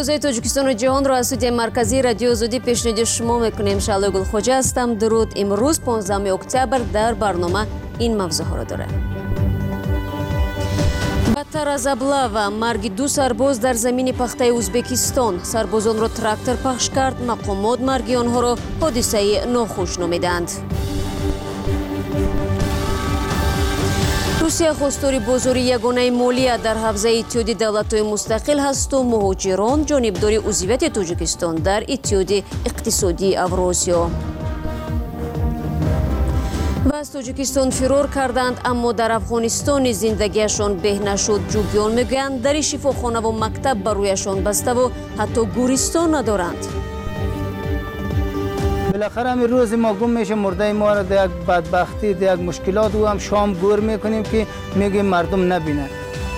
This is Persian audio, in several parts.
اوضاع تاجیکستان و جهان را از استودیوی مرکزی رادیو آزادی پیشنهاد شما میکنیم. شعله گلخوجه هستم. درود. امروز 15 اکتبر در برنامه این موضوع را داره. بدتر از ابله و مرگ دو سرباز در زمین پخته ازبکستان. سربازان را تراکتور پخش کرد. مقامات مرگ آنها را حادثه ناخوش نامیدند. روسیه خواستار بازار یگانه مالیه در حوزه اتحادیه دولت‌های مستقل هست و مهاجران جانبداری عضویت تاجیکستان در اتحادیه اقتصادی اوراسیا. و از تاجیکستان فرار کردند اما در افغانستان زندگیشان به نشد. جوگیان میگویند در شفاخانه و مکتب برویشان بسته و حتی گورستان ندارند. بالاخره همین روز ما گم میشه، مرده ما را در یک بدبختی، در یک مشکلات و هم شام گور میکنیم که میگیم مردم نبینن.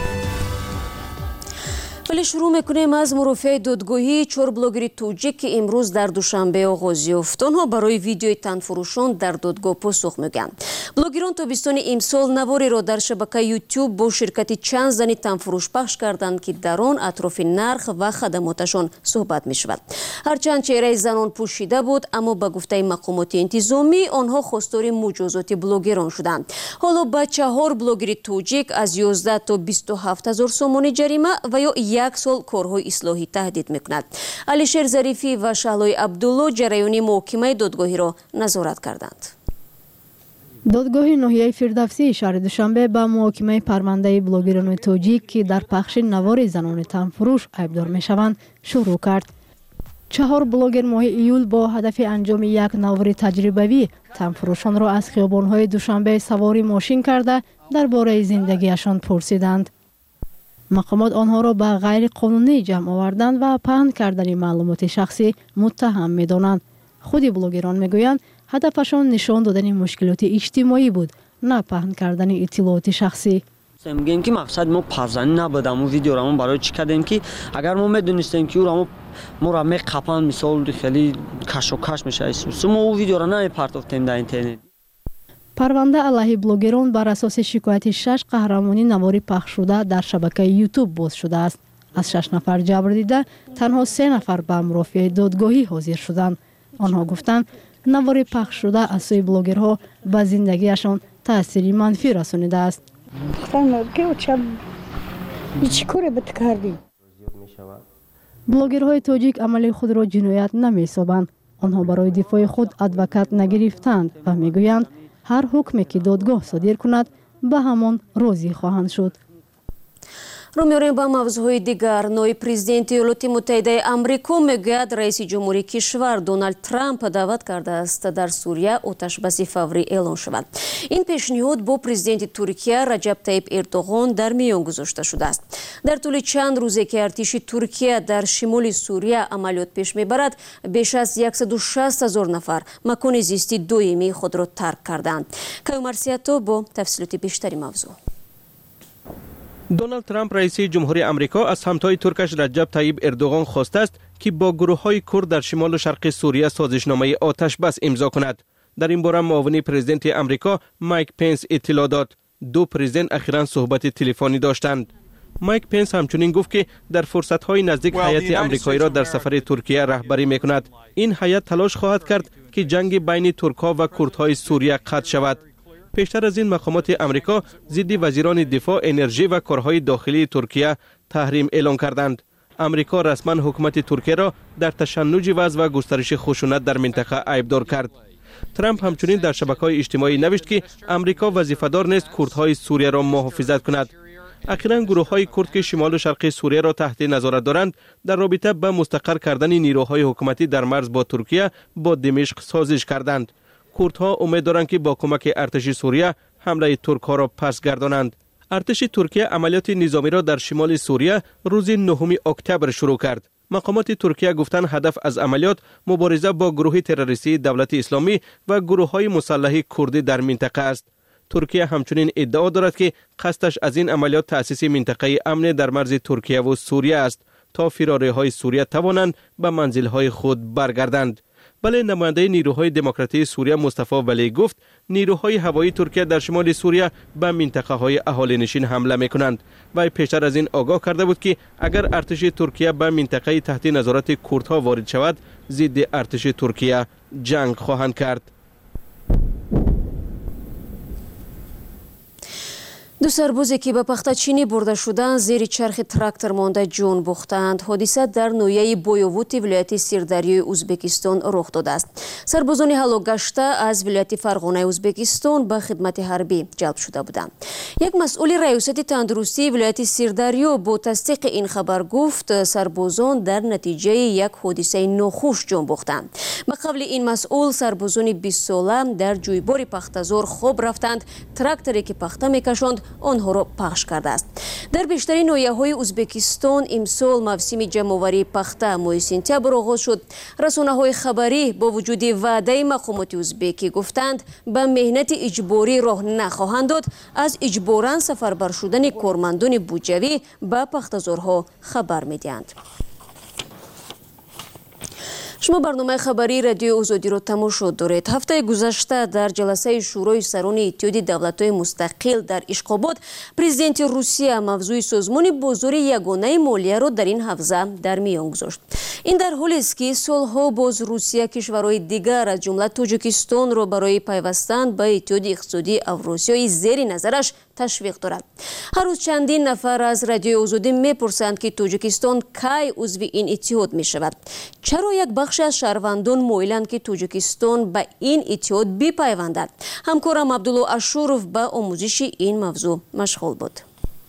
ولی شروع میکنیم از مرافع دادگاهی 4 بلاگر توجیک که امروز در دوشنبه آغاز یافت. آنها برای ویدیوی تنفروشان در دادگاه پاسخ میگویند. بلاگران تابستان امسال نواری را در شبکه یوتیوب با شرکت چند زنی تنفروش پخش کردند که در آن اطراف نرخ و خدماتشان صحبت میشود. هرچند چهره زنان پوشیده بود اما به گفته مقامات انتظامی آنها خواستار مجازات بلاگران شدند. حالا با 4 بلاگر توجیک از 11 تا 27,000 سومانی جریمه و یا 1 سال کارهای اصلاحی تهدید میکند. علیشیر ظریفی و شهلای عبدالله جریان محاکمه دادگاهی را نظارت کردند. دادگاه ناحیه فردوسی شهر دوشنبه به محاکمه پرونده بلاگران توجیک که در پخش نوار زنان تنفروش عیبدار میشوند شروع کرد. 4 بلاگر ماه ایول با هدف انجام یک نوار تجربوی تنفروشان را از خیابان‌های دوشنبه سواری ماشین کرده درباره زندگیشان پرسیدند. مقامات آنها را به غیر قانونی جمع آوردن و پهن کردن معلومات شخصی متهم می‌دانند. خود بلاگران میگویند هدفشان نشان دادن مشکلات اجتماعی بود، نه پهن کردن اطلاعات شخصی. میگیم که مقصد ما پرزنی نبود، اما ویدیو را ما برای چی کردیم که اگر ما میدونستیم که ما را میقپن مثال خیلی کش و کش میشه اسم ما او ویدیو را نمیپرتافتیم در اینترنت. پرونده علیه بلاگران بر اساس شکایت 6 قهرمانی نواری پخش شده در شبکه یوتیوب باز شده است. از 6 نفر جبر دیده تنها 3 نفر به مرافع دادگاهی حاضر شدند. آنها گفتند نوار پخش شده از سوی بلاگرها به زندگیشان تأثیری منفی رسانیده است. بلاگرهای تاجیک عمل خود را جنایت نمی‌سازند. آنها برای دفاع خود ادوکات نگرفتند و میگویند هر حکمی که دادگاه صادر کند به همان راضی خواهند شد. رو می‌ریم با موضوعهای دیگر. نایب پرزیدنت ایالات متحده آمریکا میگوید رئیس جمهوری کشور دونالد ترامپ دعوت کرده است در سوریه آتش‌بس فوری اعلان شود. این پیشنهاد با پرزیدنت ترکیه رجب طیب اردوغان در میان گذاشته شده است. در طول چند روزی که ارتش ترکیه در شمال سوریه عملیات پیش میبرد بیش از 160,000 نفر مکان زیستی دائمی خود را ترک کردند. کیومر سیاتو با تفصیلات بیشتری موضوع. دونالد ترامپ رئیس جمهوری آمریکا از همتای ترکش رجب طیب اردوغان خواسته است که با گروه‌های کرد در شمال و شرق سوریه سازشنامه آتش بس امضا کند. در این باره معاون پرزیدنت آمریکا مایک پنس اطلاع داد. 2 پرزیدنت اخیراً صحبت تلفنی داشتند. مایک پنس همچنین گفت که در فرصت‌های نزدیک هیئت آمریکایی را در سفر ترکیه رهبری می‌کند. این هیئت تلاش خواهد کرد که جنگ بین ترک‌ها و کردهای سوریه قطع شود. پیشتر از این مقامات آمریکا ضد وزیران دفاع، انرژی و کارهای داخلی ترکیه تحریم اعلان کردند. آمریکا رسما حکومت ترکیه را در تشنج وضع و گسترش خشونت در منطقه عیبدار کرد. ترامپ همچنین در شبکه‌های اجتماعی نوشت که آمریکا وظیفه‌دار نیست کردهای سوریه را محافظت کند. اخیراً گروه‌های کرد که شمال و شرق سوریه را تحت نظارت دارند در رابطه با مستقر کردن نیروهای حکومتی در مرز با ترکیه با دمشق سازش کردند. کردها امید دارند که با کمک ارتش سوریه حمله ترک‌ها را پس گردانند. ارتش ترکیه عملیات نظامی را در شمال سوریه روز 9 اکتبر شروع کرد. مقامات ترکیه گفتند هدف از عملیات مبارزه با گروه تروریستی دولت اسلامی و گروه‌های مسلح کردی در منطقه است. ترکیه همچنین ادعا دارد که قصدش از این عملیات تأسیس منطقه امن در مرز ترکیه و سوریه است تا فراری‌های سوریه توانند به منزل‌های خود برگردند. ولی نماینده نیروهای دموکراتی سوریه مصطفی ولی گفت نیروهای هوایی ترکیه در شمال سوریه به منطقه های اهالی نشین حمله میکنند و پیشتر از این آگاه کرده بود که اگر ارتش ترکیه به منطقه تحت نظارت کردها وارد شود ضد ارتش ترکیه جنگ خواهند کرد. دو سربازی که به پخته چینی برده شدند زیر چرخ تراکتور مانده جان باختند. حادثه در نویه بویووت ولایت سیردریای ازبکستان رخ داده است. سربازان هلاک گشته از ولایت فرغانه ازبکستان به خدمت حربی جلب شده بودند. یک مسئول ریاست تندرستی ولایت سیردریا با تصدیق این خبر گفت سربازان در نتیجه یک حادثه ناخوش جان باختند. به قول این مسئول سربازان 20 ساله در جویبار پخته‌زار خواب رفتند. تراکتوری که پخته میکشاند آنها را پخش کرده است. در بیشتر ناحیه‌های ازبکستان امسال موسم جمع‌آوری پخته ماه سپتامبر آغاز شد. رسانه‌های خبری با وجود وعده مقامات ازبکی گفتند به مهنت اجباری راه نخواهند داد. از اجباراً سفربر شدن کارمندان بودجوی به پخته‌زارها خبر می‌دهند. شما برنامه خبری رادیو آزادی را تماشا دارید. هفته گذشته در جلسه شورای سران اتحادیه دولت‌های مستقل در اشخاباد پرزیدنت روسیه موضوع سازمان بازار یگانه مالیه را در این حوزه در میان گذاشت. این در حالی است که سالها باز روسیه کشورهای دیگر از جمله تاجیکستان را برای پیوستن به اتحاد اقتصادی اوراسیایی زیر نظرش تشویق دارد. هر روز چندین نفر از رادیو آزادی میپرسند که تاجیکستان کی عضو این اتحاد می شود. چرا یک بخش از شهروندان مایلند که تاجیکستان به این اتحاد بپیوندد؟ همکارم عبدالله اشورов به آموزش این موضوع مشغول بود.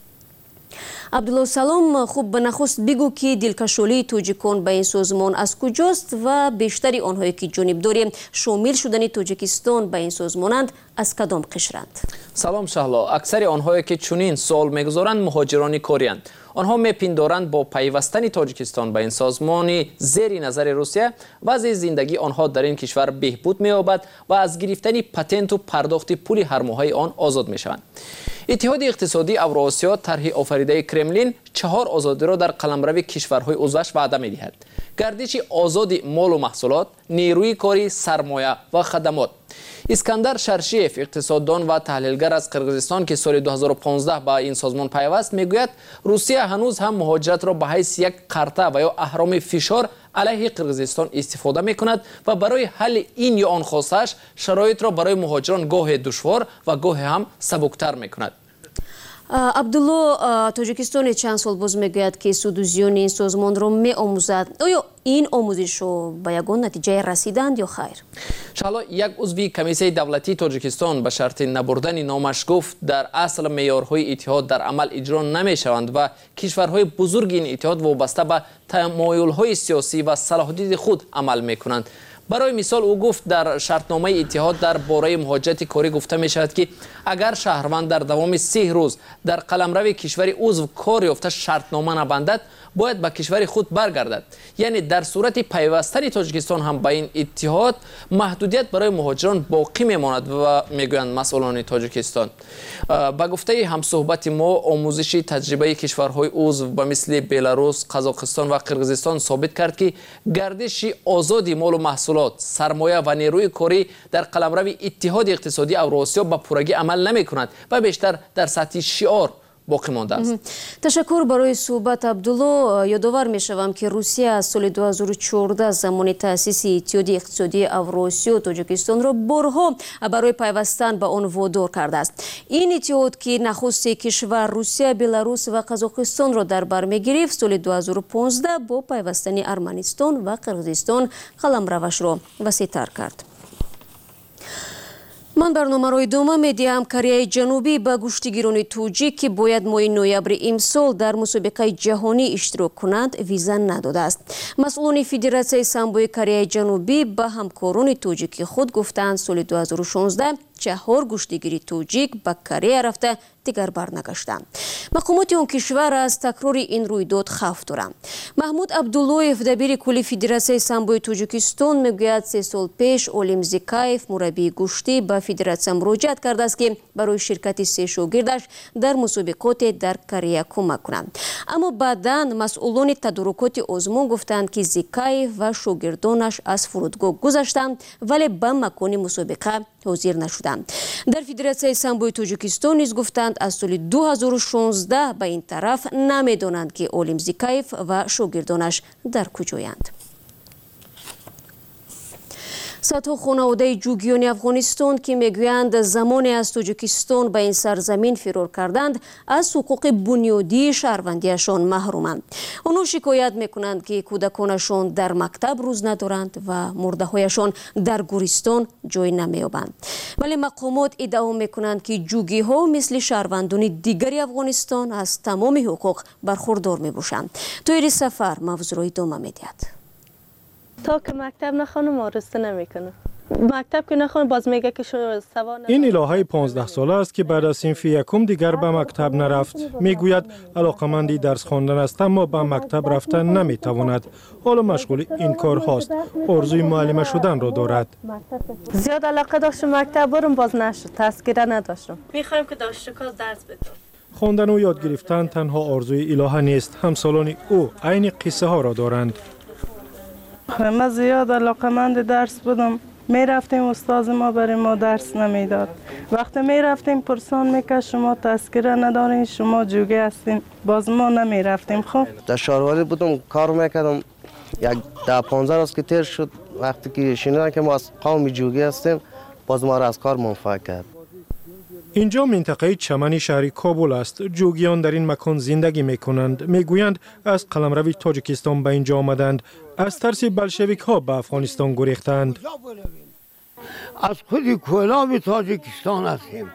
عبدالله سلام، خوب به نخست بگو که دلکشالی تاجیکان به این سازمان از کجاست و بیشتری آنهایی که جانبدار شامل شدن تاجیکستان به این سازمانند از کدام قشرند؟ سلام شهلا، اکثر آنهایی که چنین سوال میگذارند مهاجران کاری‌اند. آنها میپندارند با پیوستن تاجیکستان به این سازمان زیر نظر روسیه وضع زندگی آنها در این کشور بهبود می‌یابد و از گرفتن پتنت و پرداخت پول هر ماهه آن آزاد میشوند. اتحاد اقتصادی اوراسیا طرح آفریده کرملین 4 آزادی را در قلمرو کشورهای عضوش وعده می‌دهد. گردش آزاد مال و محصولات، نیروی کاری، سرمایه و خدمات. اسکندر شرشیف، اقتصاددان و تحلیلگر از قرقیزستان که سال 2015 با این سازمان پیوست، میگوید روسیه هنوز هم مهاجرت را به حیث یک قرطه و یا اهرام فشار علیه قرقیزستان استفاده میکند و برای حل این یا آن خواستش شرایط را برای مهاجران گاه دشوار و گاه هم سبکتر میکند. عبدالله، تاجیکستان چند سال باز میگوید که سود و زیان این سازمان را میآموزد. آیا این آموزش رو به یگان نتیجه رسیدند یا خیر؟ شالا یک عضو کمیسیون دولتی تاجیکستان به شرط نبردن نامش گفت در اصل معیارهای اتحاد در عمل اجرا نمیشوند و کشورهای بزرگ این اتحاد وابسته به تمایل‌های سیاسی و صلاحیت خود عمل میکنند. برای مثال او گفت در شرطنامه اتحاد در باره مهاجرت کاری گفته می شود که اگر شهروند در دوام 3 روز در قلمرو کشور عضو کار یافته شرطنامه نبندد باید به کشور خود برگردد. یعنی در صورت پیوستن تاجیکستان هم به این اتحاد محدودیت برای مهاجران باقی میماند و میگویند مسئولان تاجیکستان. با گفته همصحبت ما آموزش تجربه کشورهای عضو به مثل بلاروس، قزاقستان و قرقیزستان ثابت کرد که گردش آزاد مال و محصولات، سرمایه و نیروی کاری در قلمرو اتحاد اقتصادی اوراسیا به پورگی عمل نمی کند و بیشتر در سطح شعار باقی مانده است. تشکر برای صحبت عبدالله. یادآور میشوم که روسیه از سال 2014 زمان تأسیس اتحاد اقتصادی اوراسیا تاجیکستان را بارها برای پیوستن به آن وادار کرده است. این اتحاد که نخست کشور روسیه، بلاروس و قزاقستان را در بر میگرفت، سال 2015 با پیوستن ارمنستان و قرقیزستان قلمروش را وسیع‌تر کرد. من برنامه را ادامه میدهم. کره جنوبی به گشتیگیران توجیک که باید ماه نوامبر امسال در مسابقه جهانی اشتراک کنند ویزا نداده است. مسئولان فدراسیون سامبوی کره جنوبی به همکاران توجیک خود گفتند سال 2016 4 گشتیگیری توجیک به کره رفته دیگر برنگشتند. مقامات آن کشور از تکرار این رویداد خوف دارند. محمود عبداللهیف دبیر کلی فدراسیون سامبوی تاجیکستان میگوید 3 سال پیش اولیم زیکایف مربی گشتی به فدراسیون مراجعت کرده است که برای شرکت 3 شاگردش در مسابقات در کره کمک کنند. اما بعداً مسئولان تدارکات آزمون گفتند که زیکایف و شاگردانش از فرودگاه گذشتند ولی به مکان مسابقه حاضر نشدند. در فدراسیون سامبوی تاجیکستان نیز گفتند از سال 2016 به این طرف نمیدانند که اولیم زیکایف و شاگردانش در کجایند. صدها خانواده جوگیان افغانستان که میگویند زمانی از تاجیکستان به این سرزمین فرار کردند از حقوق بنیادی شهروندیشان محرومند. آنها شکایت میکنند که کودکانشان در مکتب روز ندارند و مرده هایشان در گورستان جای نمیابند. ولی مقامات ادعا میکنند که جوگی ها مثل شهروندان دیگری افغانستان از تمام حقوق برخوردار میباشند. توی سفر موضوع ادامه میدهد. تا که مکتب نخوانم آرسته نمیکنه. مکتب که نخوانم باز میگه که سوار. این الهه 15 ساله است که بعد از صنف یکم دیگر به مکتب نرفت. میگوید علاقمندی درس خواندن است اما به مکتب رفتن نمیتواند. حالا مشغول این کار هاست. آرزوی معلم شدن را دارد. زیاد علاقه داشتم مکتب برم باز نشد. تذکره نداشتم. میخوایم که دانشجوکاز درس بدم. خواندن و یاد گرفتن تنها آرزوی الهه نیست. همسالان او عین قصه ها را دارند. من زیاد علاقمند درس بودم. می رفتیم استاد ما برای ما درس نمیداد. وقتی می رفتیم پرسان میکرد شما تذکره ندارین، شما جوگی هستین. باز ما نمی رفتیم. خب در شهرواری بودم کار میکردم. یک 10-15 روز که تیر شد وقتی که شنیدن که ما از قوم جوگی هستیم باز ما را از کار منفعل کرد. اینجا منطقه چمنی شهر کابل است. جوگیان در این مکان زندگی میکنند. میگویند از قلمرو تاجیکستان به اینجا آمدند. از ترس بلشویک ها به افغانستان گریختند. از خود کلاب تاجیکستان هستیم.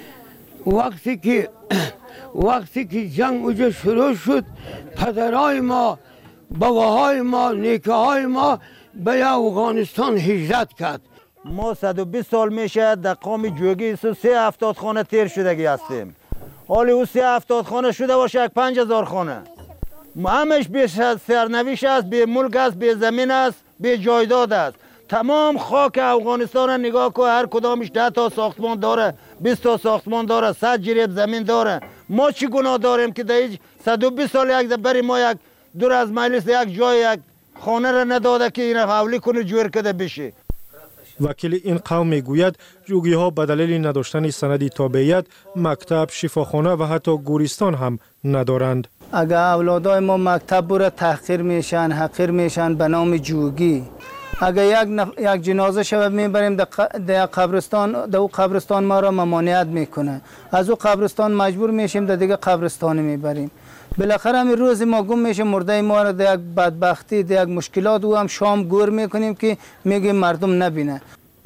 وقتی که جنگ اونجا شروع شد پدرای ما، باباهای ما، نیکه‌های ما به افغانستان هجرت کرد. ما 120 سال میشه در قوم جوگی 370 خانه تیر شدگی هستیم. حالی او 370 خانه شده باشه 5000 خانه. همش به سرنوشت است، به ملک است، به زمین است، به جایداد است. تمام خاک افغانستان را نگاه کن، هر کدامش 10 تا ساختمان داره، 20 تا ساختمان داره، 100 جریب زمین داره. ما چی گناه داریم که در 120 سال یک بری ما یک دور از مجلس یک جای یک خانه را نداده که این حوالی کنه جور کده بشه. وکیل این قوم میگوید جوگی ها به دلیل نداشتن سند تابعیت مکتب، شفاخانه و حتی گورستان هم ندارند. اگر اولادای ما مکتب بره تحقیر میشن، حقیر میشن به نام جوگی. اگر یک جنازه شب میبریم در قبرستان، در او قبرستان ما را ممانعت میکنه. از او قبرستان مجبور میشیم در دیگه قبرستان میبریم. بالاخره همین روز ما گم میشه مرده ما را در یک بدبختی، در یک مشکلات او هم شام گور میکنیم که میگیم مردم نبینه.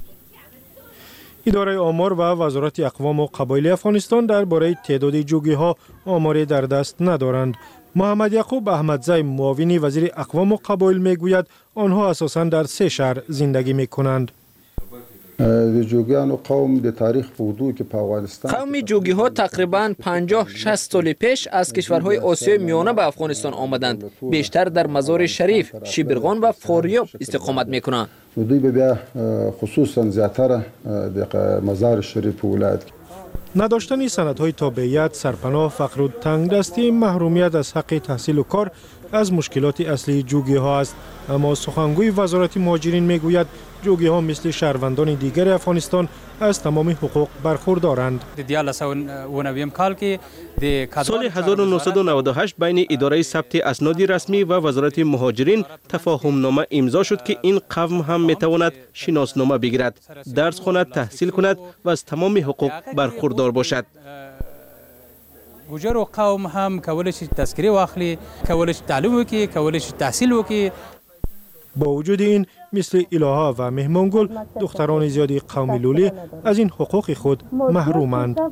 اداره آمار و وزارت اقوام و قبایل افغانستان درباره تعداد جوگی ها آماری در دست ندارند. محمد یعقوب احمدزی معاون وزیر اقوام و قبایل میگوید آنها اساساً در 3 شهر زندگی میکنند. جوگیان و قوم در تاریخ بودو که افغانستان قوم جوگی ها تقریباً 50-60 سال پیش از کشورهای آسیای میانه به افغانستان آمدند. بیشتر در مزار شریف، شیبرغان و فاریاب استقامت میکنند. دوی بیا خصوصا زیاتر در مزار شریف ولایت نداشتن سندهای تابعیت، سرپناه، فقر و تنگدستی، محرومیت از حق تحصیل و کار از مشکلات اصلی جوگی ها است. اما سخنگوی وزارت مهاجرین میگوید جوگی ها مثل شهروندان دیگر افغانستان از تمام حقوق برخوردارند. سال 1998 بین اداره ثبت اسناد رسمی و وزارت مهاجرین تفاهم نامه امضا شد که این قوم هم میتواند شناسنامه بگیرد، درس خواند، تحصیل کند و از تمام حقوق برخوردار باشد. گوجر و قوم هم کولای شي تذکره واخلي، کولای شي تعلیم وکړي، کولای شي تحصیل وکړي. با وجود این مثل الهه و مهمانگل دختران زیادی قوم لولی از این حقوق خود محرومند.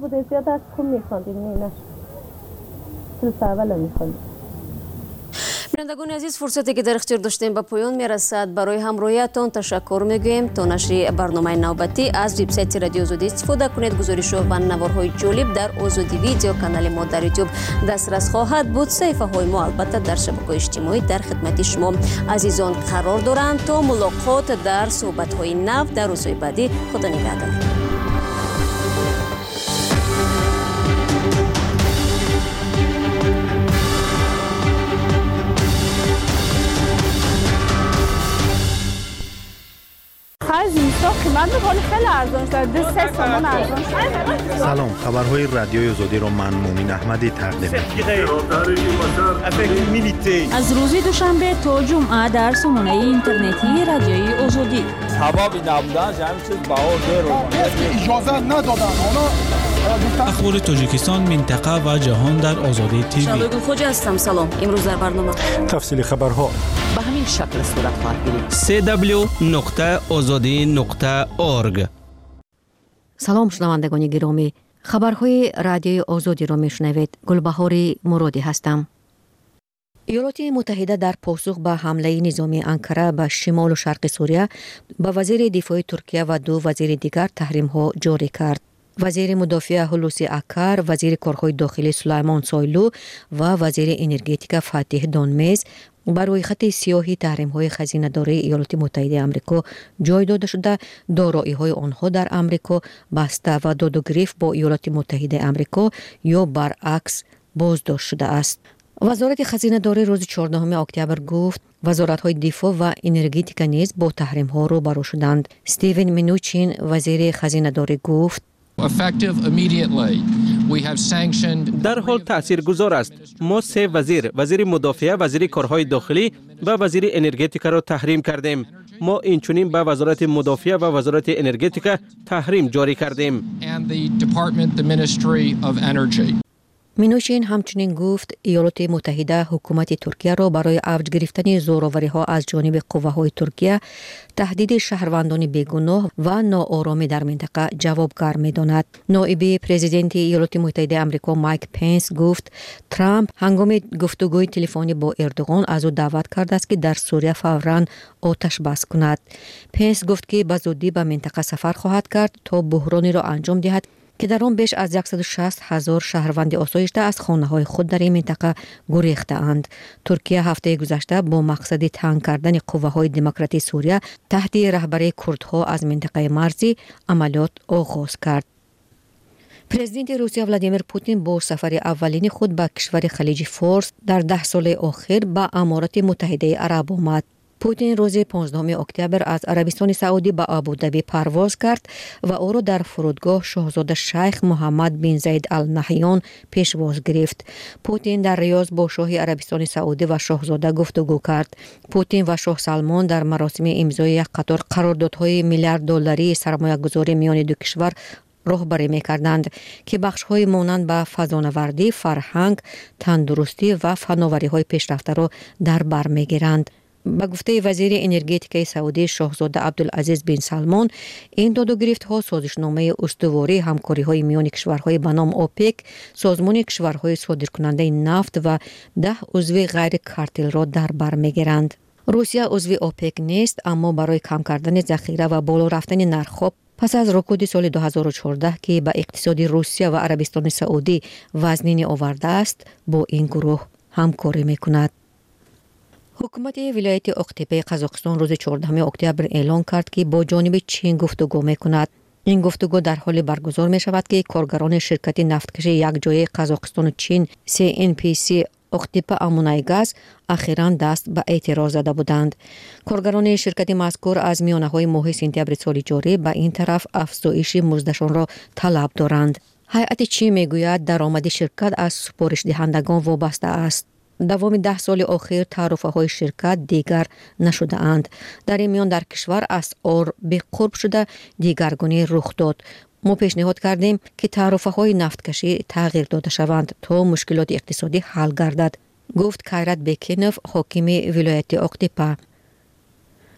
بینندگان عزیز، فرصتی که در اختیار داشتیم به پایان میرسد. برای همراهیتان تشکر میگوییم. تا نشر برنامه نوبتی از وبسایت رادیو آزادی استفاده کنید. گزارش‌ها و نوارهای جالب در آزادی ویدیو کانال ما در یوتیوب دسترس خواهد بود. صفحه های ما البته در شبکه‌های اجتماعی در خدمت شما عزیزان قرار دارند. تا ملاقات در صحبت‌های نو در روزهای بعدی، خدا نگهدار. از اینستا قیمت میکنه خیلی ارزان شده. 3 تومان ارزان شده. سلام، خبرهای رادیوی آزادی را من مومین احمدی تقدیم می‌کنم. از روز دوشنبه تا جمعه در سامانه اینترنتی رادیوی آزادی. سبب نبودن همین چیز بهار داره. اجازه ندادن. اخبار تاجیکستان، منطقه و جهان در آزادی تیوی. شادو خوجا هستم. سلام. امروز در برنامه تفصیل خبرها به همین شکل صورت خواهد گرفت. www.azadi.org. سلام شنوندگان گرامی، خبرهای رادیوی آزادی را میشنوید. گلبهار مرادی هستم. ایالات متحده در پاسخ به حمله نظامی انکره به شمال و شرق سوریه به وزیر دفاع ترکیه و 2 وزیر دیگر تحریم ها جاری کرد. وزیر مدافع هلوسی اکر، وزیر کارهای داخلی سلیمان سویلو و وزیر انرژتیک فاتح دونمیز برای خط سیاهی تحریم‌های خزینه‌داری ایالات متحده آمریکا جای داده شده. دارایی‌های آنها در آمریکا بسته و داد و گریفت با ایالات متحده آمریکا یا برعکس بازداشت شده است. وزارت خزینه‌داری روز 14 اکتبر گفت وزارت‌های دفاع و انرژتیک نیز با تحریم‌ها روبرو شدند. استیون منوچین وزیر خزینه‌داری گفت در حال تاثیرگذار است. ما 3 وزیر مدافع، وزیر کارهای داخلی و وزیر انرژتیک را تحریم کردیم. ما اینچنین به وزارت مدافع و وزارت انرژتیک تحریم جاری کردیم. منوشین همچنین گفت ایالات متحده حکومت ترکیه را برای اوج گرفتن زورآوری‌ها از جانب قوه‌های ترکیه، تهدید شهروندان بیگناه و ناآرامی در منطقه جوابگر می‌داند. نایب پرزیدنت ایالات متحده آمریکا مایک پنس گفت ترامپ هنگام گفتگوی تلفنی با اردوغان از او دعوت کرده است که در سوریه فوراً آتش بس کند. پنس گفت که به زودی به منطقه سفر خواهد کرد تا بحرانی را انجام دهد که در آن بیش از 160,000 شهروند آسایشته از خانه‌های خود در این منطقه گریخته‌اند. ترکیه هفته گذشته با مقصد تنگ کردن قوه‌های دموکراتی سوریه تحت رهبری کردها از منطقه مرزی عملیات آغاز کرد. پرزیدنت روسیه ولادیمیر پوتین با سفر اولین خود به کشور خلیج فارس در 10 سال اخیر به امارات متحده عرب آمد. پوتین روز 15 اکتبر از عربستان سعودی به ابوظبی پرواز کرد و او را در فرودگاه شاهزاده شیخ محمد بن زاید ال نهیان پیشواز گرفت. پوتین در ریاض با شاه عربستان سعودی و شاهزاده گفتگو کرد. پوتین و شاه سلمان در مراسم امضای یک قطار قراردادهای میلیارد دلاری سرمایه‌گذاری میان دو کشور راهبری می‌کردند که بخش‌های مانند به فضانوردی، فرهنگ، تندرستی و فناوری‌های پیشرفته را در بر می‌گیرند. به گفته وزیر انرژتیک سعودی شاهزاده عبدالعزیز بن سلمان، این داد و گرفت‌ها سازشنامه استواری همکاری‌های میان کشورهای به نام اوپک، سازمان کشورهای صادرکننده نفت و 10 عضو غیر کارتل را در بر می‌گیرند. روسیه عضو اوپک نیست، اما برای کم کردن ذخیره و بالا رفتن نرخ‌ها پس از رکود سال 2014 که به اقتصاد روسیه و عربستان سعودی وزنی آورده است، با این گروه همکاری می‌کند. حکومت ولایت اقتبه قزاقستان روز 14 اکتبر اعلان کرد که با جانب چین گفتگو می‌کند. این گفتگو در حال برگزار می‌شود که کارگران شرکت نفتکش یکجایی قزاقستان و چین CNPC اقتبه امونایگاز اخیراً دست به اعتراض زده بودند. کارگران شرکت مذکور از میانه‌های ماه سپتامبر سال جاری به این طرف افزایش مزدشان را طلب دارند. هیئت چین می‌گوید درآمد شرکت از سفارش دهندگان وابسته است. دوام 10 سال اخیر تعرفه‌های شرکت دیگر نشده اند. در این میان در کشور اسعار به قرب شده دیگرگونی رخ داد. ما پیشنهاد کردیم که تعرفه‌های نفتکشی تغییر داده شوند تا مشکلات اقتصادی حل گردد، گفت کایرات بکینوف حاکم ولایت اقتبه.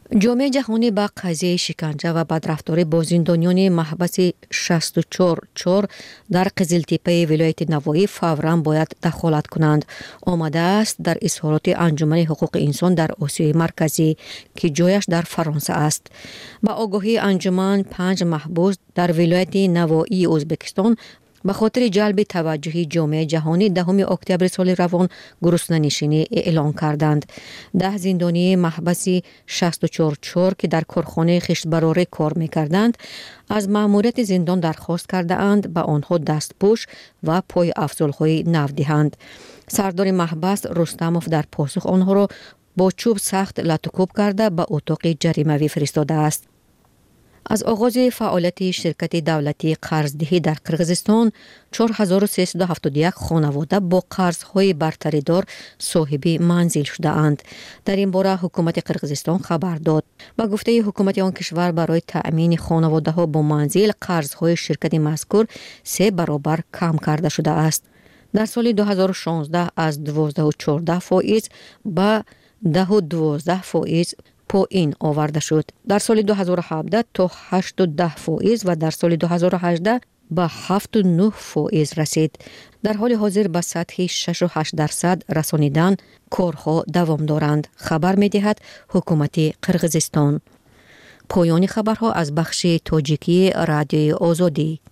جامعه جهانی با قضیه شکنجه و بدرفتاری با زندانیان محبس 64 در قزلتیپه ولایت نوایی فوراً باید دخالت کنند. آمده است در اظهارات انجمن حقوق انسان در آسیای مرکزی که جایش در فرانسه است. با آگاهی انجمن 5 محبوس در ولایت نوایی ازبکستان به خاطر جلب توجه جامعه جهانی 10 اکتبر سال روان گرسنه‌نشینی اعلان کردند. 10 زندانی محبس 64 که در کارخانه خشتبراره کار می‌کردند از مأموریت زندان درخواست کرده اند به آنها دستپوش و پای افضل‌های نو دهند. سردار محبس رستموف در پاسخ آنها را با چوب سخت لطوکوب کرده به اتاق جریمه‌ای فرستاده است. از آغاز فعالیت شرکت دولتی قرضدهی در قرغیزستان 4371 خانواده با قرضهای برتریدار صاحب منزل شده اند. در این باره حکومت قرغیزستان خبر داد. با گفته حکومت آن کشور برای تأمین خانواده ها با منزل قرضهای شرکت مذکور 3 برابر کم کرده شده است. در سال 2016 از 12.14% به 10.12% پایین آورده شد. در سال 2017 تا 8.10% و در سال 2018 به 7.9% رسید. در حال حاضر به سطح 6.8% رسانیدن کارها دوام دارند. خبر می دهد حکومت قرغیزستان. پایان خبرها از بخش تاجیکی رادیوی آزادی.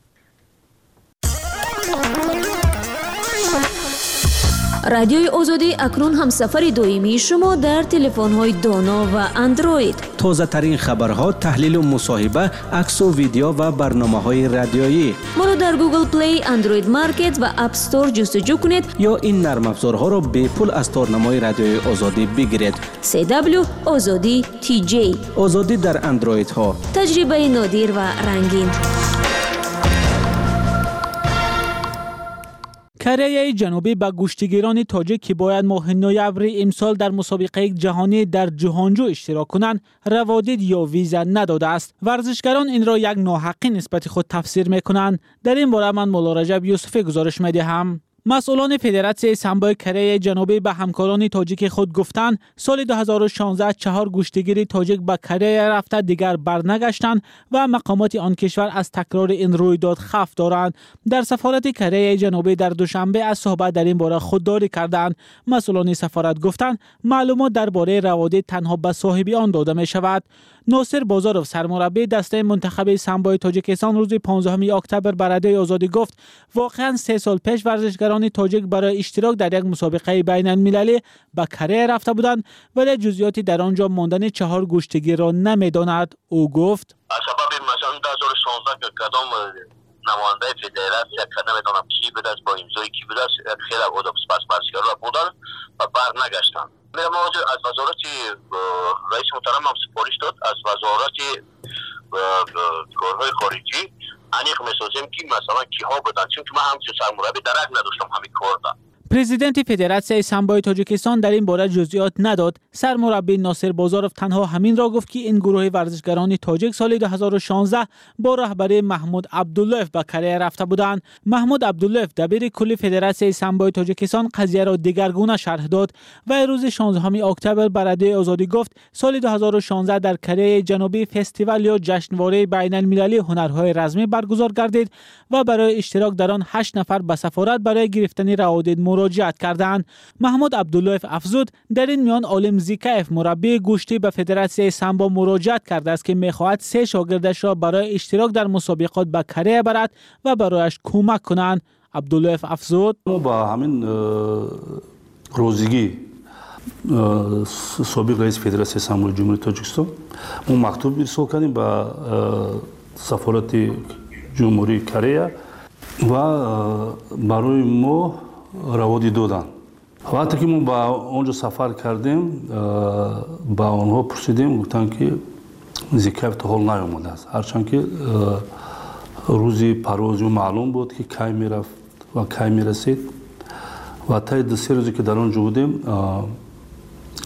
رادیوی آزادی اکنون هم سفر دائمی شما در تلفن‌های دانا و اندروید. تازه ترین خبرها، تحلیل و مصاحبه، عکس و ویدیو و برنامه‌های رادیویی. ما را در گوگل پلی، اندروید مارکت و اپ استور جستجو کنید یا این نرم افزارها را به پول از تارنمای رادیوی آزادی بگیرید. CW آزادی TJ. آزادی در اندروید ها. تجربه نادر و رنگین. کره جنوبی به گشتیگیران تاجیک که باید ماه نوامبر امسال در مسابقه جهانی در جهانجو اشتراک کنند روادید یا ویزا نداده است. ورزشکاران این را یک ناحقی نسبت خود تفسیر میکنند. در این باره من مولا رجب یوسفی گزارش میدهم. مسئولان فدراسیون سامبو کره جنوبی به همکاران تاجیک خود گفتند سال 2016 4 گشتیگیر تاجیک به کره رفته دیگر برنگشتند و مقامات آن کشور از تکرار این رویداد خوف دارند. در سفارت کره جنوبی در دوشنبه از صحبت در این باره خودداری کردند. مسئولان سفارت گفتند معلومات درباره روادید تنها به صاحب آن داده می شود. ناصر بازاروف سرمربی دسته منتخب سامبو تاجیکستان روز 15 اکتبر به رادیوی آزادی گفت واقعا 3 سال پیش ورزشکاران تاجیک برای اشتراک در یک مسابقه بین المللی به کره رفته بودند ولی جزئیاتی در آنجا ماندن 4 گشتیگیر را نمیداند. او گفت سبب مثلا 2016 که کدام نماینده فدراسیون که نمیدونم کی بود با امضای کی بود خیلی آدم سپاسگزار بودن و برنگشتند. ما از وزارت رئیس محترم هم سپارش داد از وزارت کارهای خارجی انیق میسازیم که مثلا کیها بودن چون که من همچون سرمربی درک نداشتم همین کار دا. پرزیدنت فدراسیون سامبو تاجیکستان در این باره جزئیات نداد. سرمربی ناصر بازاروف تنها همین را گفت که این گروه ورزشکاران تاجیک سال 2016 با رهبری محمود عبداللهف به کره رفته بودند. محمود عبداللهف دبیر کل فدراسیون سامبو تاجیکستان قضیه را دیگرگونه شرح داد و روز 16 اکتبر به رادیوی آزادی گفت سال 2016 در کره جنوبی فستیوال یا جشنواره بین المللی هنرهای رزمی برگزار گردید و برای اشتراک در آن 8 نفر به سفارت برای گرفتن روادید مراجعت کردند. محمود عبداللهف افزود در این میان عالم زیکایف مربی گشتی به فدراسیون سامبو مراجعت کرده است که می‌خواهد 3 شاگردش را برای اشتراک در مسابقات به کره برد و برایش کمک کنند. عبداللهف افزود با همین روزگی سابق رئیس فدراسیون سامبو جمهوری تاجیکستان اون مکتوب ارسال کردیم به سفارت جمهوری کره و برای ما روادی دادن. وقتی که ما با اونجا سفر کردیم با آنها پرسیدیم گفتن که زیکایف تا حال نیامده است. هرچند که روزی پرواز معلوم بود که کی میرفت و کی میرسید و تا 2-3 روزی که در آنجا بودیم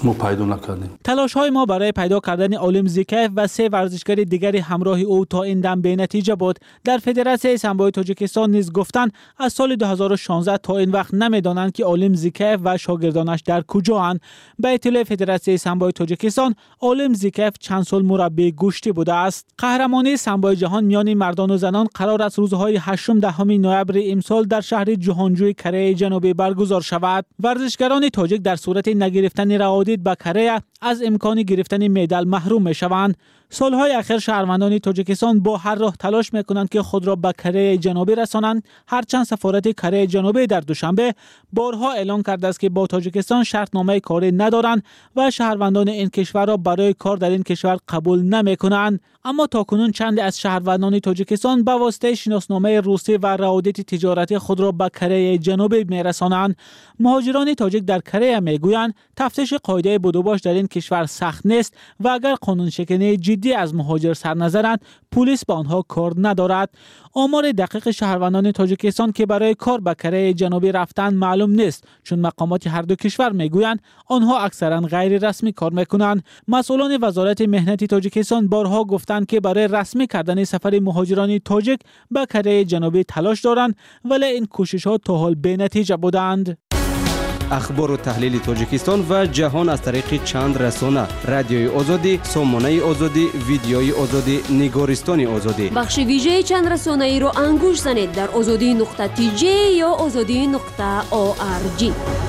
ما پیدا نکردیم. تلاش های ما برای پیدا کردن عالم زیکیف و 3 ورزشکار دیگری همراه او تا این دم به نتیجه بود. در فدراسیون سامبوی تاجیکستان نیز گفتند از سال 2016 تا این وقت نمیدانند که عالم زیکیف و شاگردانش در کجااند. به اطلاع فدراسیون سامبوی تاجیکستان، عالم زیکیف چند سال مربی گشتی بوده است. قهرمانی سامبوی جهان میان مردان و زنان قرار است روزهای 8 دهم نوامبر امسال در شهر جهانجوی کره جنوبی برگزار شود. ورزشکاران تاجیک در صورت نگرفتن روادید به کره از امکان گرفتن مدال محروم میشوند. سالهای اخیر شهروندان تاجیکستان با هر راه تلاش میکنند که خود را به کره جنوبی رسانند، هرچند سفارت کره جنوبی در دوشنبه بارها اعلام کرده است که با تاجیکستان شرطنامه کاری ندارند و شهروندان این کشور را برای کار در این کشور قبول نمیکنند. اما تاکنون چند از شهروندان تاجیکستان به واسطه شناسنامه روسی و روابط تجارتی خود را به کره جنوبی میرسانند. مهاجران تاجیک در کره میگویند تفتیش قاعده بدوباش در این کشور سخت نیست و اگر قانون شکنی جدی از مهاجر سر نظرند، پلیس با آنها کار ندارد. آمار دقیق شهروندان تاجیکستان که برای کار به کره جنوبی رفتن معلوم نیست، چون مقامات هر دو کشور میگویند آنها اکثرا غیر رسمی کار میکنند. مسئولان وزارت مهنت تاجیکستان بارها گفتند که برای رسمی کردن سفر مهاجران تاجیک به کره جنوبی تلاش دارند، ولی این کوشش‌ها تا حال بی‌نتیجه بودند. اخبار و تحلیل تاجیکستان و جهان از طریق چند رسانه: رادیوی آزادی، سامانه آزادی، ویدیوی آزادی، نگارستان آزادی. بخش ویژه چند رسانه ای را انگوش زنید در azadi.tj یا azadi.org.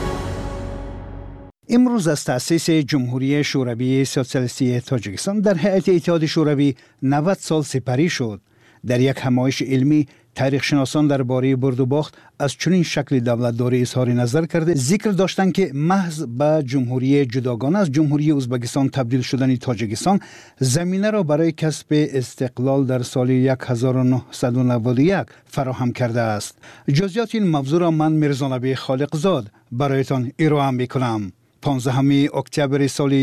امروز از تأسیس جمهوری شوروی سوسیالیستی تاجیکستان در هیئت اتحاد شوروی 90 سال سپری شد. در یک همایش علمی، تاریخ شناسان درباره برد و باخت از چنین شکل دولتداری اظهار نظر کرده، ذکر داشتند که محض به جمهوری جداگانه از جمهوری ازبکستان تبدیل شدن تاجیکستان زمینه را برای کسب استقلال در سال 1991 فراهم کرده است. جزئیات این موضوع را من میرزانبی خالقزاد برایتان ارائه میکنم. 15 اکتبر سال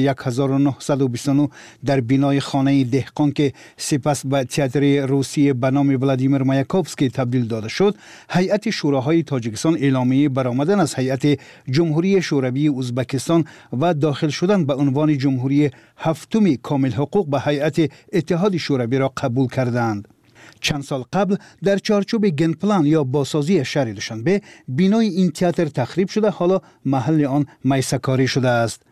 1929 در بینای خانه دهقان که سپس به تئاتر روسی به نام ولادیمیر مایاکوفسکی تبدیل داده شد، هیئت شوراهای تاجیکستان اعلامیه برآمدن از هیئت جمهوری شوروی ازبکستان و داخل شدن به عنوان جمهوری هفتم کامل حقوق به هیئت اتحاد شوروی را قبول کردند. چند سال قبل در چارچوب گنپلان یا بازسازی شهر دوشنبه بینای این تئاتر تخریب شده، حالا محل آن میسه‌کاری شده است.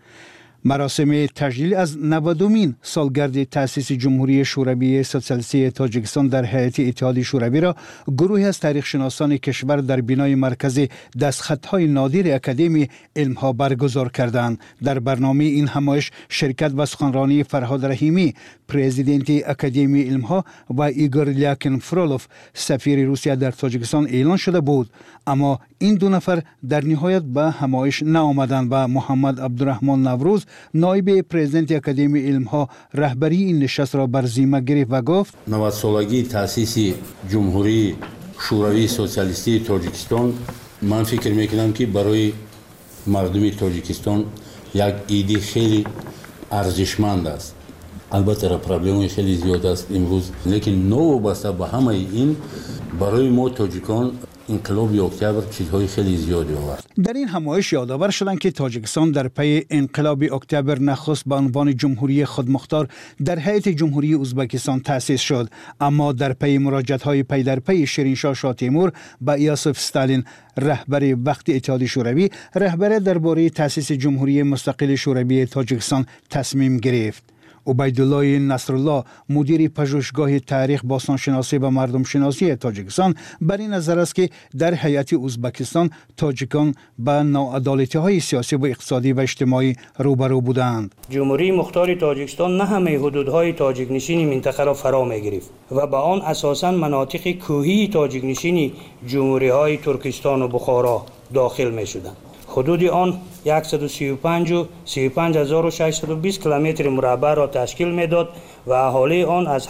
مراسم تجلیل از 90مین سالگرد تأسیس جمهوری شوروی سوسیالیستی تاجیکستان در هیئت اتحاد شوروی را گروهی از تاریخ شناسان کشور در بینای مرکز دستخطهای نادر اکادمی علمها برگزار کردند. در برنامه این همایش شرکت و سخنرانی فرهاد رحیمی، پرزیدنت اکادمی علمها، و ایگور لیاکین فرولوف، سفیر روسیه در تاجیکستان اعلان شده بود، اما این دو نفر در نهایت به همایش نآمدند و محمد عبدالرحمن نوروز، نایب پرزیدنت اکادمی علمها، رهبری این نشست را بر ذمه گرفت و گفت 90 سالگی تأسیس جمهوری شوروی سوسیالیستی تاجیکستان، من فکر میکنم که برای مردم تاجیکستان یک ایده خیلی ارزشمند است. البته پرابلم خیلی زیاد است امروز، لیکن نو بسته به همه این برای ما تاجیکان انقلاب اکتبر چیزهای خیلی زیادی آورد. در این همایش یادآور شدند که تاجیکستان در پی انقلاب اکتبر نخست به عنوان جمهوری خودمختار در هیئت جمهوری ازبکستان تأسیس شد، اما در پی مراجعت‌های پی در پی شیرینشاه شاه تیمور به ایوسف استالین، رهبر وقت اتحاد شوروی، رهبر درباره تأسیس جمهوری مستقل شوروی تاجیکستان تصمیم گرفت. عبیدالله نصرالله، مدیر پژوهشگاه تاریخ، باستانشناسی و مردم شناسی تاجیکستان، بر این نظر است که در هیئت ازبکستان تاجیکان به ناعدالتی‌های سیاسی و اقتصادی و اجتماعی روبرو بودند. جمهوری مختار تاجیکستان نه همه حدودهای تاجیک نشین منطقه را فرا می‌گرفت و به آن اساساً مناطق کوهی تاجیک نشین جمهوری‌های ترکستان و بخارا داخل می‌شدند. حدود آن 135,620 کیلومتر مربع را تشکیل می‌داد و اهالی آن از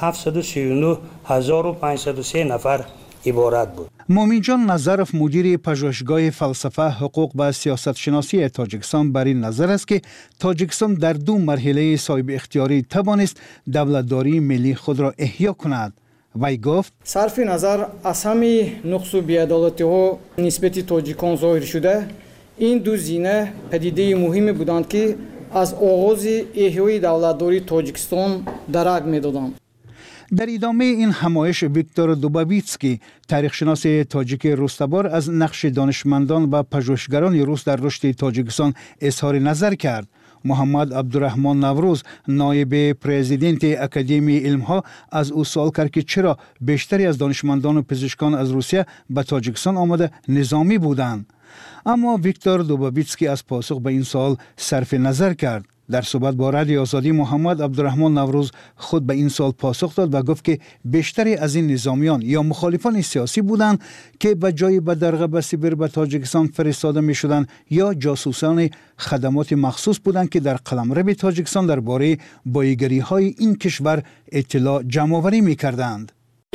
739,503 نفر عبارت بود. مومین جان نظرف، مدیر پژوهشگاه فلسفه، حقوق و سیاست شناسی تاجیکستان، بر این نظر است که تاجیکستان در 2 مرحله صاحب اختیاری توانست دولتداری ملی خود را احیا کند. وی گفت صرف نظر از همه نقص و بی‌عدالتی‌ها نسبت تاجیکان ظاهر شده، این 2 زینه پدیده مهمی بودند که аз оғози эҳёи давлатдории тоҷикистон дарак медоданд. در ادامه این همایش ویکتور دوبابیتسکی تاریخشناس تاجیک روستبار از نقش دانشمندان و پژوهشگران روس در رشد تاجیکستان اظهار نظر کرد. محمد عبدالرحمن نوروز نایب پرزیدنت اکادمی علمها از او سوال کرد که چرا بیشتری از دانشمندان و پزشکان از روسیه به تاجیکستان آمده نظامی بودند. اما ویکتور دوبابیتسکی از پاسخ به این سوال صرف نظر کرد. در صحبت با رادیو آزادی محمد عبدالرحمن نوروز خود به این سوال پاسخ داد و گفت که بیشتری از این نظامیان یا مخالفان سیاسی بودند که به جای به درغه سیبر به تاجیکستان فرستاده می شدند یا جاسوسان خدمات مخصوص بودند که در قلمرو تاجیکستان درباره بایگری های این کشور اطلاع جمع آوری می کردند.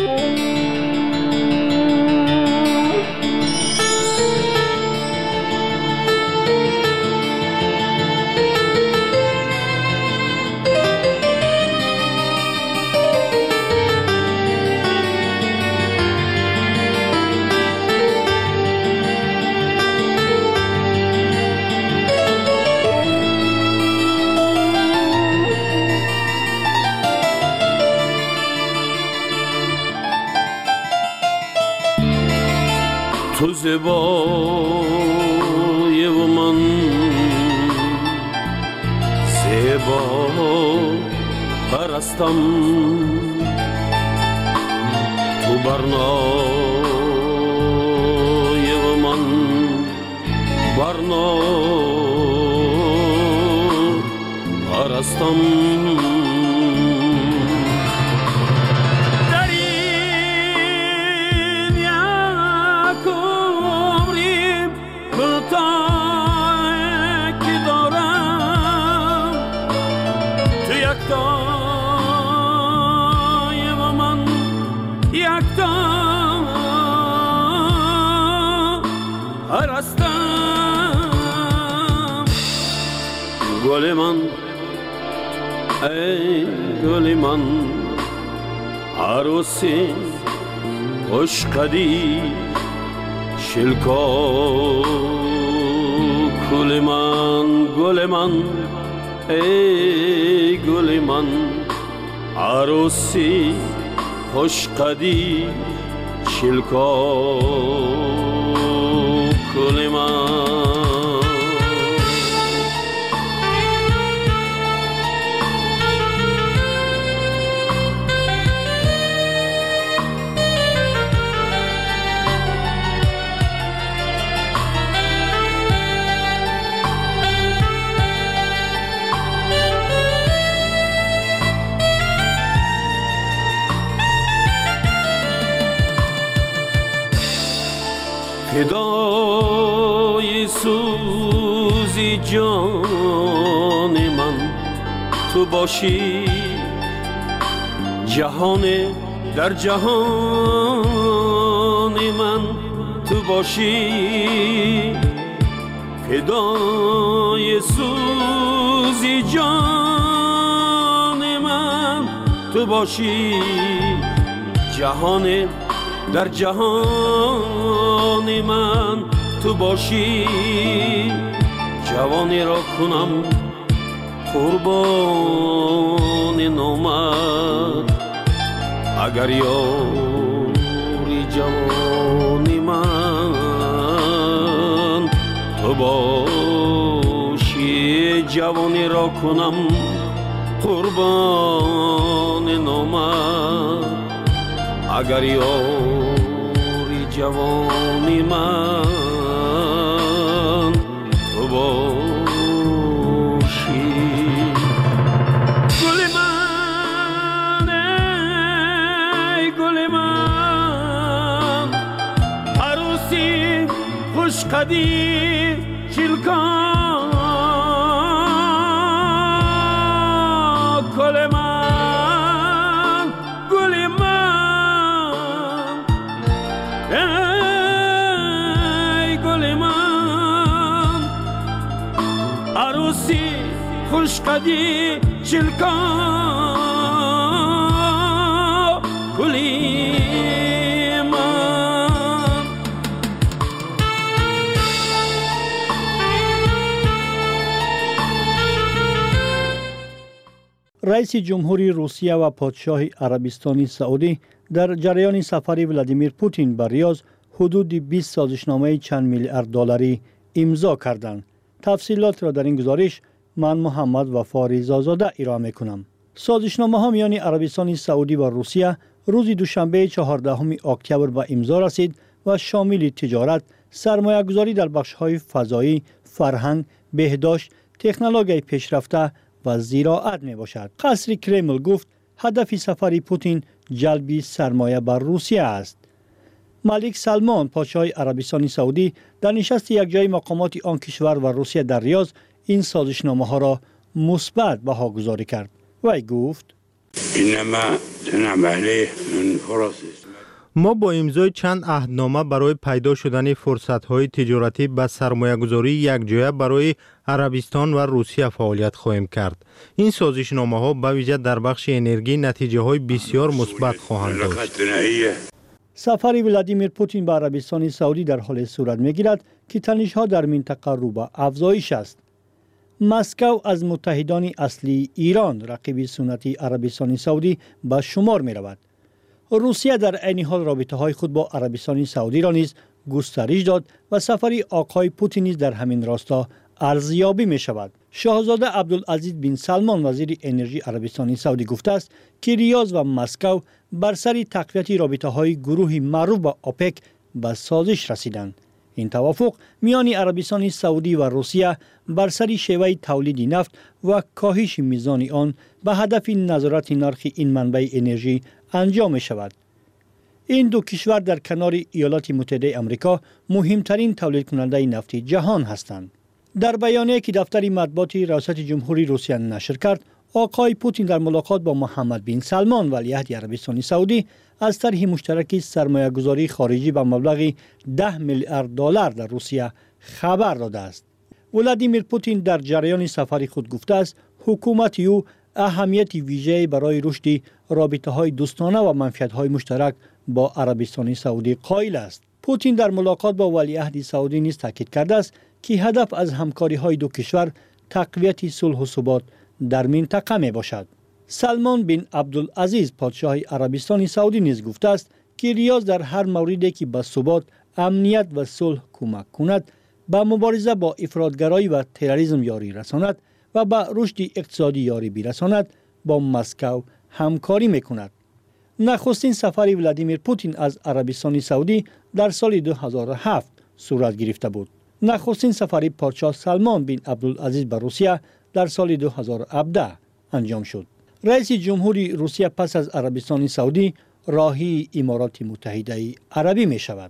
تو زیبای و من زیبا پرستم، تو برنای و من برنا پرستم. گل من ای گل من عروسی خوش قدی شلکا گل من ای گل من عروسی خوش قدی شلکا گل من. فدای سوزی جان من تو باشی، جهان در جهان من تو باشی. فدای سوزی جان من تو باشی، جهان در جهان من تو باشی. جوانی را کنم قربان نامت، اگر یاری جوانی من تو باشی. جوانی را کنم قربان نامت، اگر یاری جوانی من تو باشی. گل من ای گل من عروسی خوش قدی شلکا گل من گل من ای گل من عروسی خوش قدی شلکا گلی من. رئیس جمهوری روسیه و پادشاه عربستان سعودی در جریان سفر ولادیمیر پوتین به ریاض حدود 20 سازشنامه چند میلیارد دلاری امضا کردند. تفصیلات را در این گزارش من محمد وفا رضازاده ارائه می‌کنم. سازشنامه ها میان عربستان سعودی و روسیه روز دوشنبه 14 اکتبر به امضا رسید و شامل تجارت، سرمایه‌گذاری در بخش‌های فضایی، فرهنگ، بهداشت، تکنولوژی پیشرفته و زراعت میباشد. قصر کرمل گفت هدف سفر پوتین جلب سرمایه بر روسیه است. ملک سلمان پادشاه عربستان سعودی در نشست یکجای مقامات آن کشور و روسیه در ریاض این سازشنامه ها را مثبت بهاگذاری کرد. وی گفت ما با امضای چند عهدنامه برای پیدا شدن فرصت‌های تجارتی به سرمایه‌گذاری یکجایه برای عربستان و روسیه فعالیت خواهیم کرد. این سازشنامه‌ها به ویژه در بخش انرژی نتیجه‌های بسیار مثبت خواهند داشت. سفر ولادیمیر پوتین به عربستان سعودی در حال صورت می‌گیرد که تنش‌ها در منطقه رو به افزایش است. مسکو از متحدان اصلی ایران رقیب سنتی عربستان سعودی به شمار می‌رود. روسیه در عین حال رابطه‌های خود با عربستان سعودی را نیز گسترش داد و سفر آقای پوتین نیز در همین راستا ارزیابی می‌شود. شاهزاده عبدالعزیز بن سلمان وزیر انرژی عربستان سعودی گفته است که ریاض و مسکو بر سر تقویت رابطه‌های گروه معروف به اوپک به سازش رسیدند. این توافق میان عربستان سعودی و روسیه بر سر شیوه تولید نفت و کاهش میزان آن به هدف نظارت نرخ این منبع انرژی انجام می شود. این دو کشور در کنار ایالات متحده آمریکا مهمترین تولید کننده نفت جهان هستند. در بیانیه‌ای که دفتر مطبوعات ریاست جمهوری روسیه نشر کرد، آقای پوتین در ملاقات با محمد بن سلمان ولیعهد عربستان سعودی از طرح مشترک سرمایه‌گذاری خارجی به مبلغ 10 میلیارد دلار در روسیه خبر داده است. ولادیمیر پوتین در جریان سفر خود گفته است حکومت او اهمیت ویژه‌ای برای رشد رابطه‌های دوستانه و منفعت‌های مشترک با عربستان سعودی قائل است. پوتین در ملاقات با ولیعهد سعودی نیز تاکید کرده است که هدف از همکاری‌های دو کشور تقویت صلح و ثبات در منطقه میباشد. سلمان بن عبدالعزیز پادشاه عربستان سعودی نیز گفته است که ریاض در هر موردی که به ثبات، امنیت و صلح کمک کند، به مبارزه با افراطگرایی و تروریسم یاری رساند و به رشد اقتصادی یاری برساند، با مسکو همکاری میکند. نخستین سفر ولادیمیر پوتین از عربستان سعودی در سال 2007 صورت گرفته بود. نخستین سفر پادشاه سلمان بن عبدالعزیز به روسیه در سال 2017 انجام شد. رئیس جمهوری روسیه پس از عربستان سعودی راهی امارات متحده عربی می شود.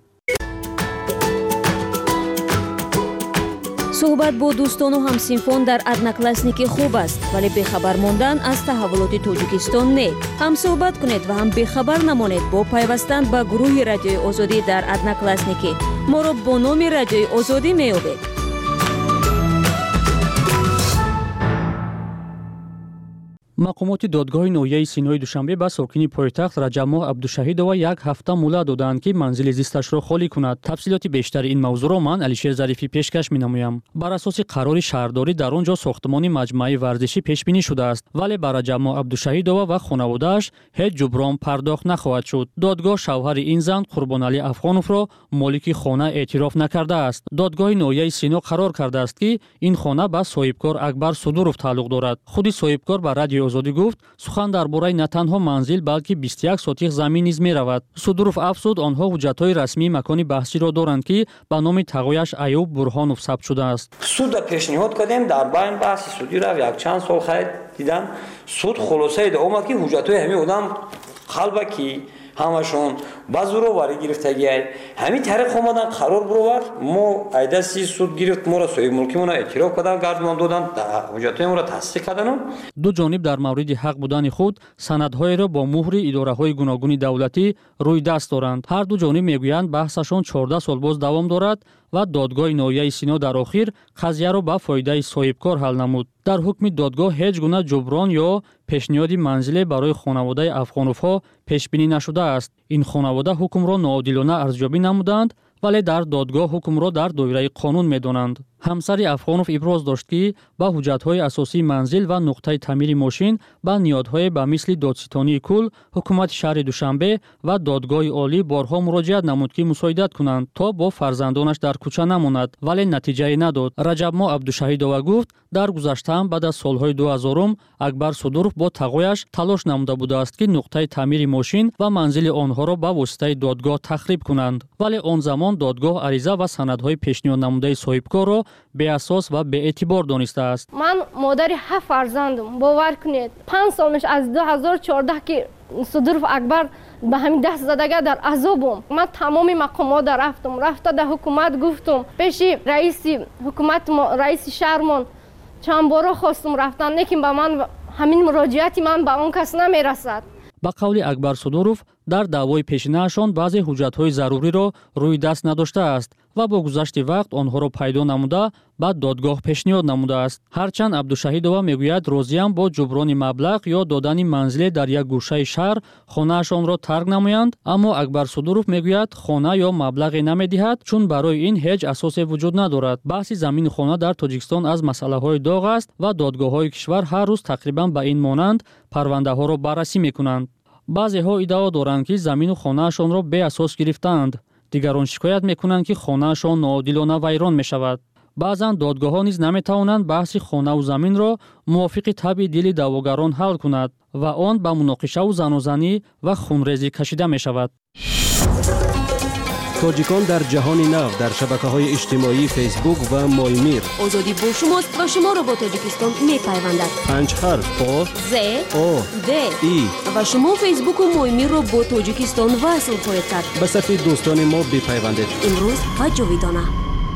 صحبت با دوستان و همسینفون در ادناکلاسنیک خوب است، ولی بخبر ماندن از تحولات تاجیکستان نه. هم صحبت کنید و هم بخبر نمانید با پیوستن به گروه رادیوی آزادی در ادناکلاسنیک. ما را با نام رادیوی آزادی می‌یابید. مقامات دادگاه نویه سینای دوشنبه به ساکن پایتخت رجب عبدالشهیدова یک هفته مهلت دادند که منزل زیستش را خالی کند. تفصیلات بیشتر این موضوع را من علیشیر ظریفی پیشکش می‌نمایم. بر اساس قرار شهرداری در آنجا ساختمان مجمع ورزشی پیش بینی شده است، ولی بر رجب عبدالشهیدova و خانواده‌اش هیچ جبران پرداخت نخواهد شد. دادگاه شوهر این زن قربانعلی افغانوف را مالک خانه اعتراف نکرده است. دادگاه نویه سینا قرار کرده است که این خانه به صاحبکار اکبر صدوروف تعلق دارد. خود صاحبکار بر رادیو آزادی گفت سخن درباره نه تنها منزل بلکه 21 سوتیق زمین نیز می‌رود. صدوروف افزود آنها حجت‌های رسمی مکان بحثی را دارند که به نام تقویش ایوب برهانوف ثبت شده است. суд پیشنهاد کردیم در بین بحث سودی را یک چند سال خواهد دیدن. سود خلاصه ده اومد که حجت‌های همین آدم خلبه کی همشون بازورواری گرفتگی همین طریق اومدن قرار برآورد. ما ایداسی سود گرفت، ما را صاحب ملکیمون اعتراف کردن، گردمان دادن، حجت‌های ما را تصدیق کردن. دو جانب در مورد حق بودن خود سندهای را با مهر اداره‌های گوناگون دولتی روی دست دارند. هر دو جانب میگویند بحثشان 14 سال باز دوام دارد و دادگاه نویه سینا در آخر قضیه را به فایده صاحبکار حل نمود. در حکم دادگاه هیچ گونه جبران یا پیشنهاد منزل برای خانواده افغانوف‌ها پیش بینی نشده است. این خانواده حکم را ناعادلانه ارزیابی نمودند، ولی در دادگاه حکم را در دایره قانون می‌دانند. ҳамсари Афғонов иброз дошт ки ба ҳуҷҷатҳои асосии манзил ва нуқтаи таъмири мошин ба ниёдҳое ба мисли додситонии кул, ҳукумати шаҳри Душанбе ва додгоҳи олӣ борҳо муроҷиат намуд ки мусоидат кунанд, то бо фарзандонаш дар кӯча намонад, вале натиҷае надод. Раҷабмо Абдушаҳидова гуфт, дар гузаштаам баъд аз солҳои 2000-ум Акбар Судуров бо тағояш талош намуда будааст ки нуқтаи таъмири мошин ва манзили онҳоро ба воситаи додгоҳ тахриб кунанд, вале он замон додгоҳ ариза ва санадҳои пешниҳоднамудаи соҳибкорро беасос ва беэътибор донистааст. Ман модари 7 фарзандам. Бовар кунед, 5 сол меш аз 2014 ки Судуров Акбар ба ҳамин даст задага дар азобум. Ман тамоми мақомода рафта да ҳукумат гуфтум, пеши раиси ҳукумат, раиси шаҳрмон чанд боро хостум рафтан, лекин ба ман ҳамин муроҷиати ман ба он кас намерасад. ба қавли Акбар Судуров, дар даъвои пешинаашон баъзе ҳуҷҷатҳои заруриро рӯи даст надоштааст ва бо гузашти вақт онҳоро пайдо намуда ба додгоҳ пешниҳод намудааст. Ҳарчанд Абдушаҳидова мегӯяд розиам бо ҷуброни маблағ ё додани манзиле дар як гӯшаи шаҳр хонаашонро тарк намоянд, аммо Акбар Судуров мегӯяд хона ё маблағе намедиҳад, чун барои ин ҳеҷ асосе вуҷуд надорад. Баҳси замину хона дар Тоҷикистон аз масъалаҳои доғ аст ва додгоҳҳои кишвар ҳар рӯз тақрибан ба ин монанд парвандаҳоро баррасӣ мекунанд. баъзеҳо иддао доранд ки замину хонаашонро беасос гирифтаанд. дигарон шикоят мекунанд ки хонаашон ноодилона вайрон мешавад. баъзан додгоҳҳо низ наметавонанд баҳси хонаву заминро мувофиқи табъи дили даъвогарон ҳал кунад ва он ба муноқишаву занозанӣ ва хунрезӣ кашида мешавад. тоҷикон дар ҷаҳони нав дар шабакаҳои иҷтимоӣ фейсбук ва моймир. озодӣ бо шумост ва шуморо бо Тоҷикистон мепайвандад. 5 ҳарф о з о д и ва шумо фейсбуку моймирро бо Тоҷикистон васл хоҳед кард. ба сафи дӯстони мо бипайвандед. имрӯз ва ҷовидона.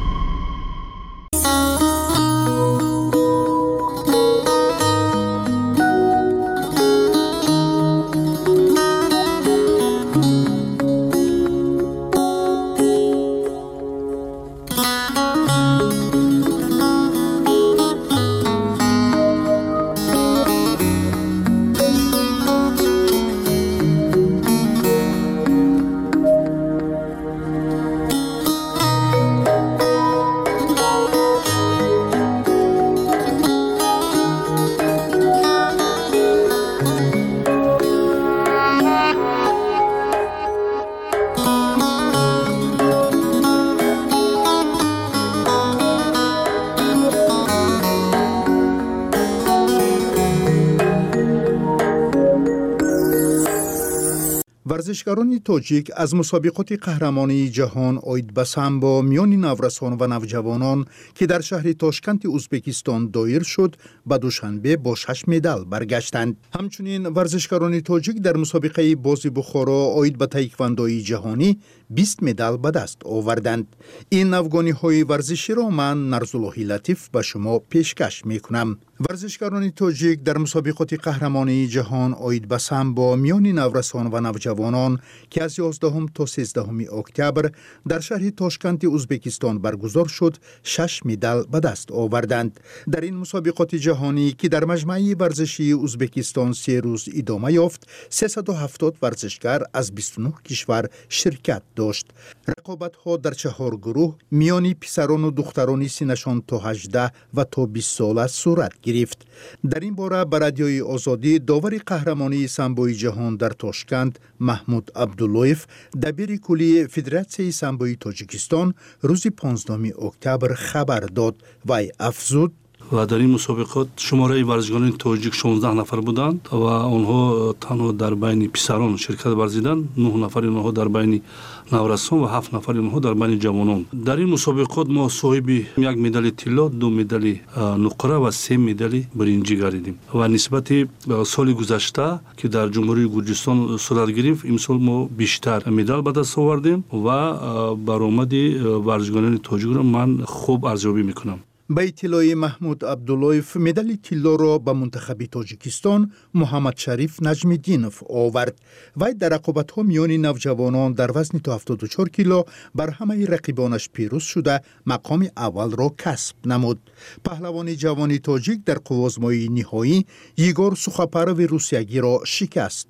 ورزشکاران تاجیک از مسابقات قهرمانی جهان اوید به سامبو میان نورسان و نوجوانان که در شهر تاشکند ازبکستان دایر شد به دوشنبه با 6 مدال برگشتند. همچنین ورزشکاران تاجیک در مسابقه بازی بخارا اوید به تایکواندوی جهانی 20 مدال به دست آوردند. این افغانی ورزشی را من نرزاللهی لطیف به شما پیشکش میکنم. ورزشکاران تاجیک در مسابقات قهرمانی جهان اوید به سامبو میان نورسان و نوجوانان که از 11 تا 13 اکتبر در شهر تاشکند ازبکستان برگزار شد 6 مدال به دست آوردند. در این مسابقات جهانی که در مجمع ورزشی ازبکستان 3 روز ادامه یافت 370 ورزشکار از 29 کشور شرکت داشت. رقابت ها در 4 گروه میان پسران و دختران سنشان تا 18 و تا 20 سال صورت گرفت. در این باره به رادیوی آزادی داور قهرمانی سامبوی جهان در تاشکند محمود عبداللهیف دبیر کلی فدراسیون سامبوی تاجیکستان روز 15 اکتبر خبر داد و افزود و در این مسابقات شماره ورزشکاران تاجیک 16 نفر بودند و آنها تنها در بین پسران شرکت ورزیدند. 9 نفر آنها در بین نورسان و 7 نفر آنها در بین جوانان. در این مسابقات ما صاحب 1 مدال طلا، 2 مدال نقره و 3 مدال برنجی گردیدیم. و نسبت سال گذشته که در جمهوری گرجستان صورت گرفت، امسال ما بیشتر مدال به دست آوردیم و برآمد ورزشکاران تاجیک را من خوب ارزیابی میکنم. به اطلاع محمود عبداللهیف مدال طلا را به منتخب تاجیکستان محمد شریف نجم‌الدینوف آورد. وی در رقابت‌ها میان نوجوانان در وزن تا 74 کیلو بر همه رقیبانش پیروز شده مقام اول را کسب نمود. پهلوان جوان تاجیک در قوازمای نهایی یگور سوخاپرو روسیگی را شکست داد.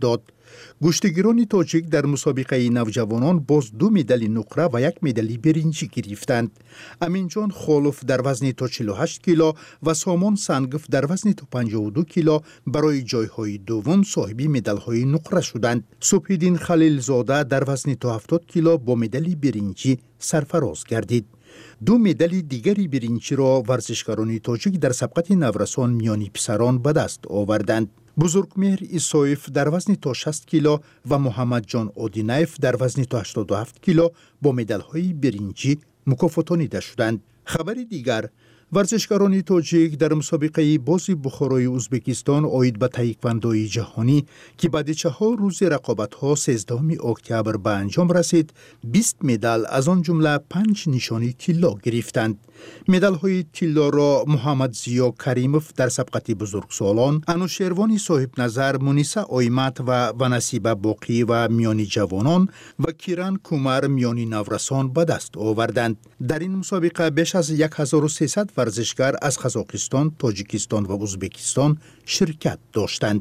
گشتگیران تاجیک در مسابقه نوجوانان باز 2 مدال نقره و 1 مدال برنجی گرفتند. امینجان خالف در وزن تا 48 کیلو و سامان سنگف در وزن تا 52 کیلو برای جایهای دوم صاحب مدال‌های نقره شدند. صبح‌الدین خلیلزاده در وزن تا 70 کیلو با مدال برنجی سرفراز گردید. 2 مدال دیگری برنجی را ورزشکاران تاجیک در سبقت نورسان میان پسران به دست آوردند. بزرگمهر ایسایف در وزن تا 60 کیلو و محمد جان اودینایف در وزن تا 87 کیلو با مدال‌های برنجی مکافاتانیده شدند. خبر دیگر، ورزشکاران تاجیک در مسابقه باز بخارای ازبکستان آید به تایکواندوی جهانی که بعد 4 روز رقابت‌ها 13 اکتبر به انجام رسید 20 مدال از آن جمله 5 نشانی طلا گرفتند. مدال‌های طلا را محمد زیا کریموف در سبقت بزرگسالان، انوشیروان صاحب نظر، مونیسا آیمت و نصیبه باقی و میانی جوانان و کیران کومر میانی نورسان به دست آوردند. در این مسابقه بیش از 1300 ورزشکار از قزاقستان، تاجیکستان و ازبکستان شرکت داشتند.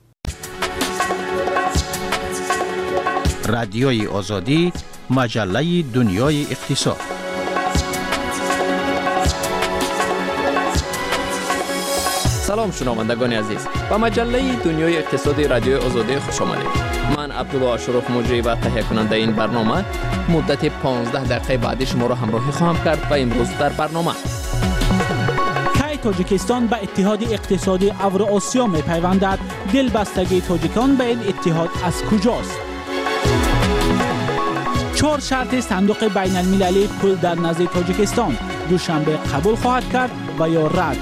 رادیوی آزادی، مجله دنیای اقتصاد. سلام شنوندگان عزیز، به مجله دنیای اقتصادی رادیوی آزادی خوش آمدید. من عبدالله اشرف مجری و تهیه کننده این برنامه مدت 15 دقیقه بعدی شما را همراهی خواهم کرد و امروز در برنامه کی تاجیکستان به اتحاد اقتصادی اوراسیا می پیوندد، دلبستگی تاجیکان به این اتحاد از کجاست؟ 4 شرط صندوق بین المللی پول در نزد تاجیکستان دوشنبه قبول خواهد کرد و یا رد؟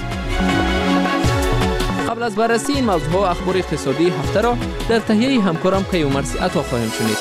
قبل از بررسی این موضوع و اخبار اقتصادی هفته را در تهیه همکارم قیوم مرسی عطا خواهیم شنید.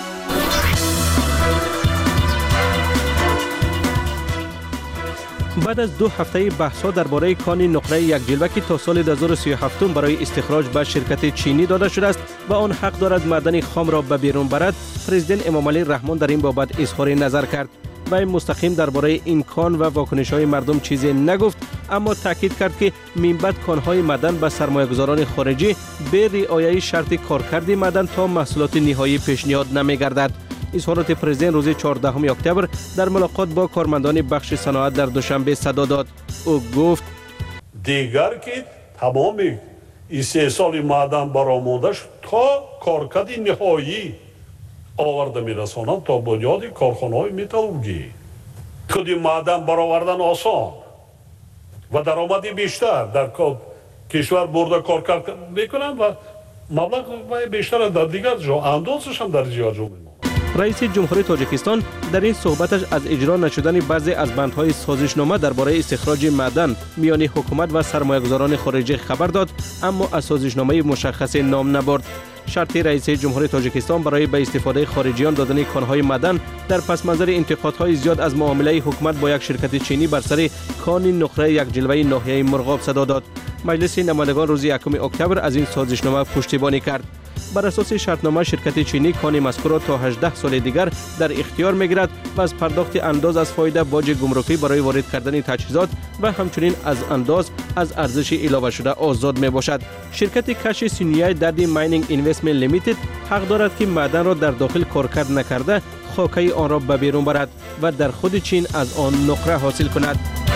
بعد از 2 هفته بحث‌ها درباره کان نقره یک جلوه که تا سال 2037 برای استخراج به شرکت چینی داده شده است و آن حق دارد معدن خام را به بیرون برد، پرزیدنت امامعلی رحمان در این بابت اظهار نظر کرد. و مستقیم درباره این کان و واکنش‌های مردم چیزی نگفت، اما تاکید کرد که منبت کان‌های معدن به سرمایه‌گذاران خارجی به رعایت شرط کارکرد معدن تا محصولات نهایی پیشنهاد نمی‌گردد. اظهارات پرزیدنت روز 14 اکتبر در ملاقات با کارمندان بخش صنعت در دوشنبه صدا داد. او گفت دیگر که تمام این 3 سال معدن برآمدش تا کارکرد نهایی آورده میرسانند تا بنیاد کارخانه‌های متالورژی. کدی معدن برآوردن آسان و درآمدی بیشتر در کشور برده کار میکنند و مبلغ بیشتر در دیگر جا اندازش هم در دیگر جا میماند. رئیس جمهوری تاجیکستان در این صحبتش از اجرا نشدن بعضی از بندهای سازشنامه درباره استخراج معدن میان حکومت و سرمایه‌گذاران خارجی خبر داد، اما از سازشنامه مشخص نام نبرد. شرط رئیس جمهوری تاجیکستان برای به استفاده خارجیان دادن کان‌های معدن در پس منظر انتقادهای زیاد از معامله حکومت با یک شرکت چینی بر سر کان نقره یک جلوه ناحیه مرغاب صدا داد. مجلس نمایندگان روز 1 اکتبر از این سازشنامه پشتیبانی کرد. بر اساس شرطنامه شرکت چینی کان مذکور را تا 18 سال دیگر در اختیار می‌گیرد و از پرداخت انداز از فایده باج گمرکی برای وارد کردن تجهیزات و همچنین از انداز از ارزش علاوه شده آزاد میباشد. شرکت کش سینیای دادی ماینینگ اینوستمنت لیمیتد حق دارد که معدن را در داخل کارکرد نکرده خاکه آن را به بیرون برد و در خود چین از آن نقره حاصل کند.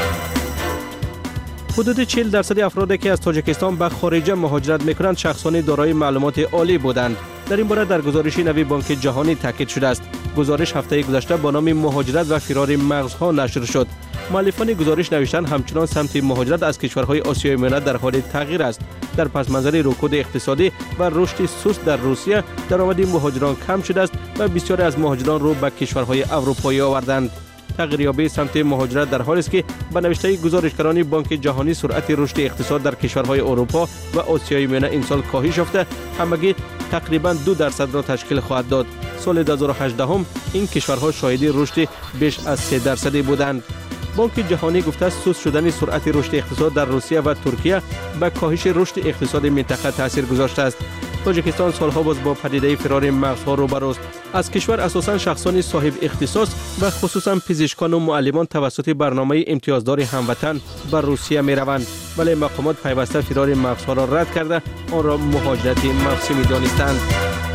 حدود 40% افرادی که از تاجیکستان به خارج مهاجرت می‌کنند شخصان دارای معلومات عالی بودند. در این باره در گزارش نوی بانک جهانی تاکید شده است. گزارش هفته گذشته با نام مهاجرت و فرار مغزها نشر شد. مؤلفان گزارش نوشتند همچنان سمت مهاجرت از کشورهای آسیای میانه در حال تغییر است. در پس منظر رکود اقتصادی و رشد سست در روسیه، درآمد مهاجران کم شده است و بسیاری از مهاجران رو به کشورهای اروپایی آوردند. تغییریابی سمت مهاجرت در حالی است که به نوشته گزارشگران بانک جهانی سرعت رشد اقتصاد در کشورهای اروپا و آسیای میانه این سال کاهش یافته همگی تقریباً 2% را تشکیل خواهد داد. سال 2018 این کشورها شاهد رشد بیش از 3% بودند. بانک جهانی گفته است سست شدن سرعت رشد اقتصاد در روسیه و ترکیه به کاهش رشد اقتصاد منطقه تاثیر گذاشته است. تاجیکستان سالها باز با پدیده فرار مغزها روبروست. از کشور اساساً شخصان صاحب اختصاص و خصوصاً پزشکان و معلمان توسط برنامه امتیازدار هموطن به روسیه می‌روند، ولی مقامات پیوسته فرار مغزها را رد کرده آن را مهاجرت موسمی دانستند.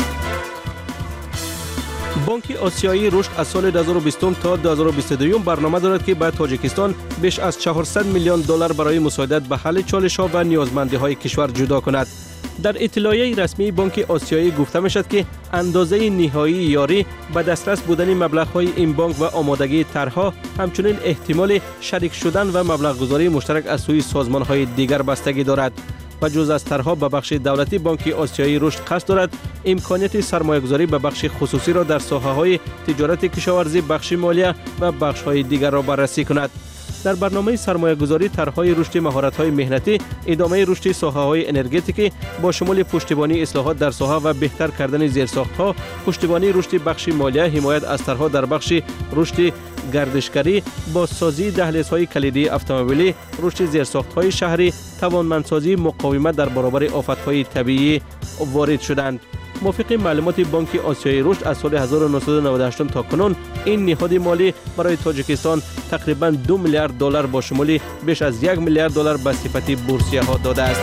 بانک آسیایی رشد از سال 2020 تا 2022 برنامه دارد که به تاجیکستان بیش از 400 میلیون دلار برای مساعدت به حل چالش‌ها و نیازمندی‌های کشور جدا کند. در اطلاعیه رسمی بانک آسیایی گفته می‌شد که اندازه نهایی یاری به دسترس بودن مبلغ‌های این بانک و آمادگی طرح‌ها همچنین احتمال شریک شدن و مبلغ‌گذاری مشترک از سوی سازمان‌های دیگر بستگی دارد. و جز از طرح‌ها به بخش دولتی بانک آسیایی رشد قصد دارد امکانیت سرمایه‌گذاری به بخش خصوصی را در ساحه‌های تجارت کشاورزی، بخش مالیه و بخش‌های دیگر را بررسی کند. در برنامه سرمایه‌گذاری طرح‌های رشد مهارت‌های مهنتی، ادامه رشد ساحه‌های انرژتیکی با شمول پشتیبانی اصلاحات در ساحه و بهتر کردن زیرساخت‌ها، پشتیبانی رشد بخش مالیه، حمایت از طرح‌ها در بخش رشد گردشگری، بازسازی دهلیزهای کلیدی اتومبیلی، رشد زیرساخت‌های شهری، توانمندسازی مقاومت در برابر آفت‌های طبیعی وارد شدند. موافق معلومات بانک آسیایی رشد از سال 1998 تا کنون این نهاد مالی برای تاجیکستان تقریباً 2 میلیارد دلار با شمول بیش از 1 میلیارد دلار به صفت بورسیه ها داده است.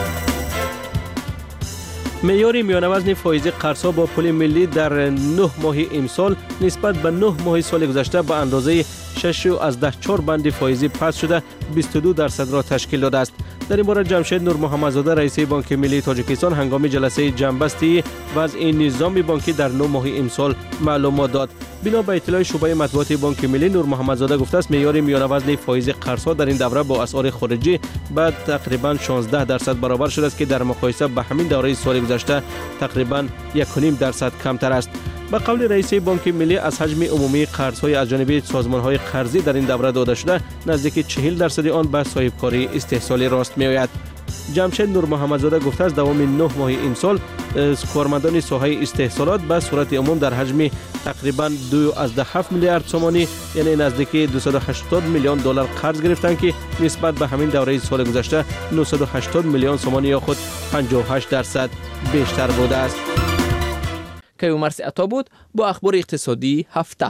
معیار میانه وزن فایزی قرض‌ها با پول ملی در 9 ماه امسال نسبت به 9 ماه سال گذشته به اندازه 6.4 بند فایزی پس شده 22% را تشکیل داده است. در این باره جمشید نور محمدزاده رئیس بانک ملی تاجیکستان هنگام جلسه جنبستی وضع نظام بانکی در 9 ماه امسال معلومات داد. بنا به اطلاع شعبه مطبوعات بانک ملی، نور محمدزاده گفته است معیار میانه وزن فایزی قرض‌ها در این دوره با اسعار خارجی به تقریباً 16% برابر شده است که در مقایسه با همین دوره سال گذشته تقریباً 1.5% کمتر است. به قول رئیس بانک ملی از حجم عمومی قرض‌های از جانب سازمان‌های قرضی در این دوره داده شده نزدیک 40% آن به صاحبکاری استحصالی راست می‌آید. جمشید نور محمدزاده گفته است دوام 9 ماه امسال کارمندان ساحه استحصالات به صورت عموم در حجم تقریباً 2.7 میلیارد سومانی یعنی نزدیک 280 میلیون دلار قرض گرفتند که نسبت به همین دوره سال گذشته 980 میلیون سومانی یا خود 58% بیشتر بوده است. کیومرث عطا بود با اخبار اقتصادی هفته.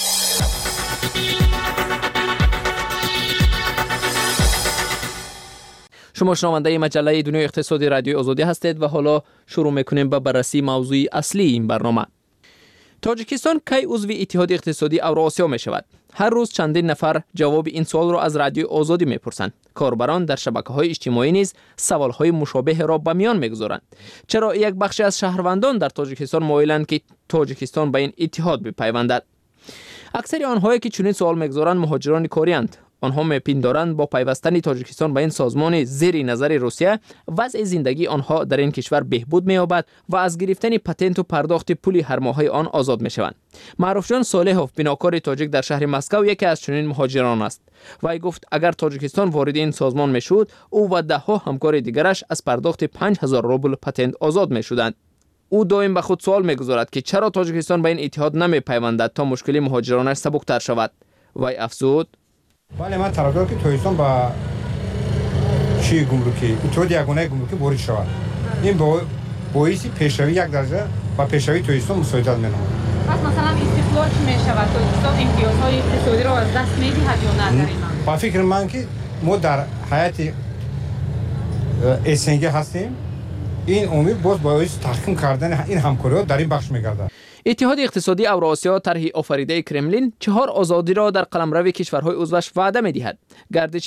شما شنونده مجله دنیای اقتصادی رادیو آزادی هستید و حالا شروع میکنیم با بررسی موضوع اصلی این برنامه. تاجیکستان کی عضو اتحاد اقتصادی اوراسیا می شود؟ هر روز چندین نفر جواب این سوال را از رادیو آزادی میپرسند. کاربران در شبکه‌های اجتماعی نیز سوال‌های مشابه را به میان میگذارند. چرا یک بخش از شهروندان در تاجیکستان مایلند که تاجیکستان به این اتحاد بپیوندد؟ اکثر آنهایی که چنین سوال میگذارند مهاجران کاری‌اند. آنها میپندارند با پیوستن تاجیکستان به این سازمان زیر نظر روسیه وضع زندگی آنها در این کشور بهبود می‌یابد و از گرفتن پتنت و پرداخت پول هر ماهه آن آزاد میشوند. معروف جان صالحوف بناکار تاجیک در شهر مسکو یکی از چنین مهاجران است. وی گفت اگر تاجیکستان وارد این سازمان میشد او و 10 همکار دیگرش از پرداخت 5000 روبل پتنت آزاد میشدند. او دائم به خود سوال میگذارد که چرا تاجیکستان به این اتحاد نمیپیوندد تا مشکل مهاجرانش سبکتر شود. وی افزود ولی من طرفدارم که تاجیکستان با چی گمرکی اتحاد یگانه گمرکی وارد شود. این باعث پیشروی یک درجه و پیشروی تاجیکستان مساعدت می‌نماید. پس مثلا استقلال چی می‌شود؟ تاجیکستان امتیازهای اقتصادی را از دست می‌دهد یا نه در این؟ با فکر من که ما در حیات اسنگی هستیم. این امید باز باعث تحقیم کردن این همکاری‌ها در این بخش می‌گردد. اتحاد اقتصادی اوراسیا طرح آفریده کرملین 4 آزادی را در قلمرو کشورهای عضوش وعده می‌دهد. گردش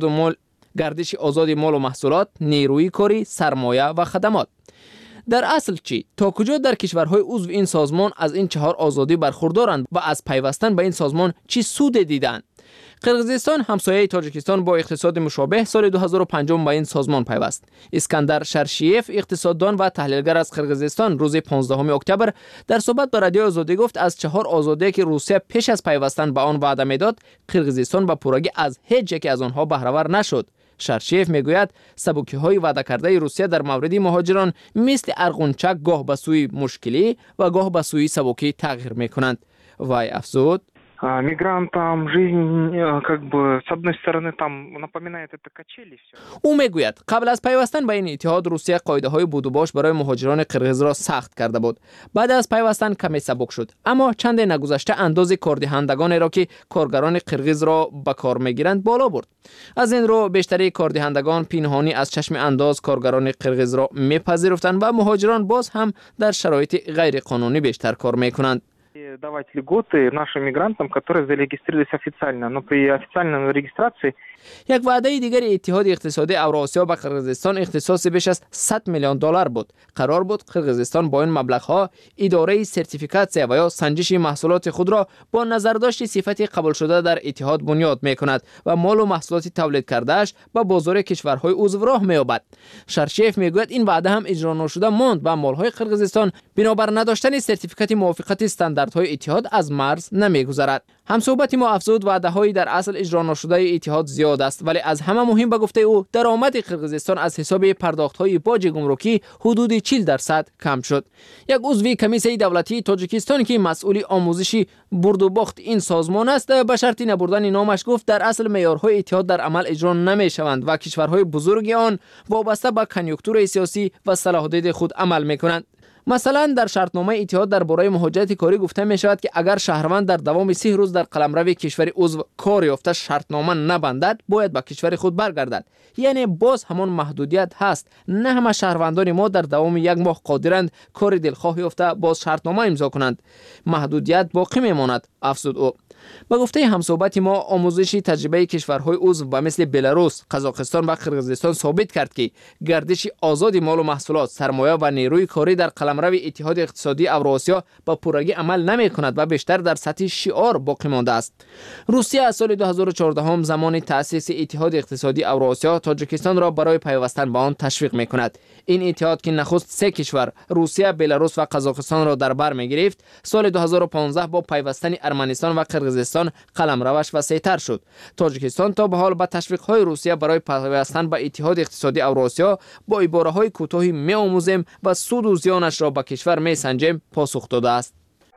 آزاد مال و محصولات، نیروی کاری، سرمایه و خدمات. در اصل چی؟ تا کجا در کشورهای عضو این سازمان از این 4 آزادی برخوردارند و از پیوستن به این سازمان چی سود دیدند؟ قرقیزستان همسایه تاجیکستان با اقتصاد مشابه سال 2005 به این سازمان پیوست. اسکندر شرشیف اقتصاددان و تحلیلگر از قرقیزستان روز 15 اکتبر در صحبت با رادیو آزادی گفت از 4 آزادی که روسیه پیش از پیوستن به آن وعده میداد قرقیزستان به پورگی از هیچ یک از آنها بهره ور نشد. شرشیف میگوید سبکی‌های وعده کرده روسیه در مورد مهاجران مثل ارغنچک گاه به سوی مشکلی و گاه به سوی سبکی تغییر میکنند. وی افزود мигрантам жизнь как бы с одной стороны там напоминает это качели всё. او میگوید قبل از پیوستن به این اتحاد روسیه قاعده‌های بود و باش برای مهاجران قرقیز را سخت کرده بود. بعد از پیوستن کمی سبک شد، اما چند نگذشته انداز کاردهندگان را که کارگران قرقیز را به کار میگیرند بالا برد. از این رو بیشتری کاردهندگان پنهانی از چشم انداز کارگران قرقیز را میپذیرفتند و مهاجران باز هم در شرایط غیر قانونی بیشتر کار میکنند. давать льготы нашим мигрантам, которые зарегистрировались официально, но при официальной регистрации. یک وعده دیگر اتحاد اقتصادی اوراسیا به قرقیزستان اختصاص بیش از 100 میلیون دلار بود. قرار بود قرقیزستان با این مبلغ‌ها اداره سرتیفیکاسیون و یا سنجش محصولات خود را با نظرداشت صفت قبول شده در اتحاد بنیاد می‌کند و مال و محصولات تولید کرده‌اش به بازار کشورهای عضو راه می‌یابد. شرشیف میگوید این وعده هم اجرا نشده ماند و مال‌های قرقیزستان بنابر نداشتن سرتیفیکات موافقت استانداردهای اتحاد از مرز نمی‌گذرد. همصحبت ما افزود وعده‌های در اصل اجرا نشده اتحاد زیاد است، ولی از همه مهم به گفته او درآمد قرقیزستان از حساب پرداخت‌های باج گمرکی حدود 40% کم شد. یک عضو کمیسیون دولتی تاجیکستان که مسئول آموزشی برد و باخت این سازمان است به شرط نبردن نامش گفت در اصل معیارهای اتحاد در عمل اجرا نمی‌شوند و کشورهای بزرگ آن وابسته به کنیونکتور سیاسی و صلاح‌الدین خود عمل می‌کنند. مثلا در شرطنامه اتحاد درباره مهاجرت کاری گفته می شود که اگر شهروند در دوام 30 روز در قلمرو کشور عضو کار یافته شرطنامه نبندد باید به کشور خود برگردد. یعنی باز همان محدودیت هست. نه همه شهروندان ما در دوام 1 ماه قادرند کار دلخواه یافته باز شرطنامه امضا کنند. محدودیت باقی میماند، افزود او. با گفته همصحبت ما آموزشی تجربه کشورهای عضو و مثل بلاروس، قزاقستان و قرقیزستان ثابت کرد که گردش آزاد مال و محصولات، سرمایه و نیروی کاری در قلمرو اتحاد اقتصادی اوراسیا با پورگی عمل نمی کند و بیشتر در سطح شعار باقی مانده است. روسیه از سال 2014 هم زمان تأسیس اتحاد اقتصادی اوراسیا تاجیکستان را برای پیوستن به آن تشویق می کند. این اتحاد که نخست 3 کشور روسیه، بلاروس و قزاقستان را در بر می گرفت، سال 2015 با پیوستن ارمنستان و قرقیزستان قلمروش وسیع‌تر شد. تاجیکستان تا به حال با تشویق‌های روسیه برای پیوستن به اتحاد اقتصادی اوراسیا با عباره‌های کوتاهی می‌آموزیم و سود و زیانش را به کشور می‌سنجیم پاسخ داده است.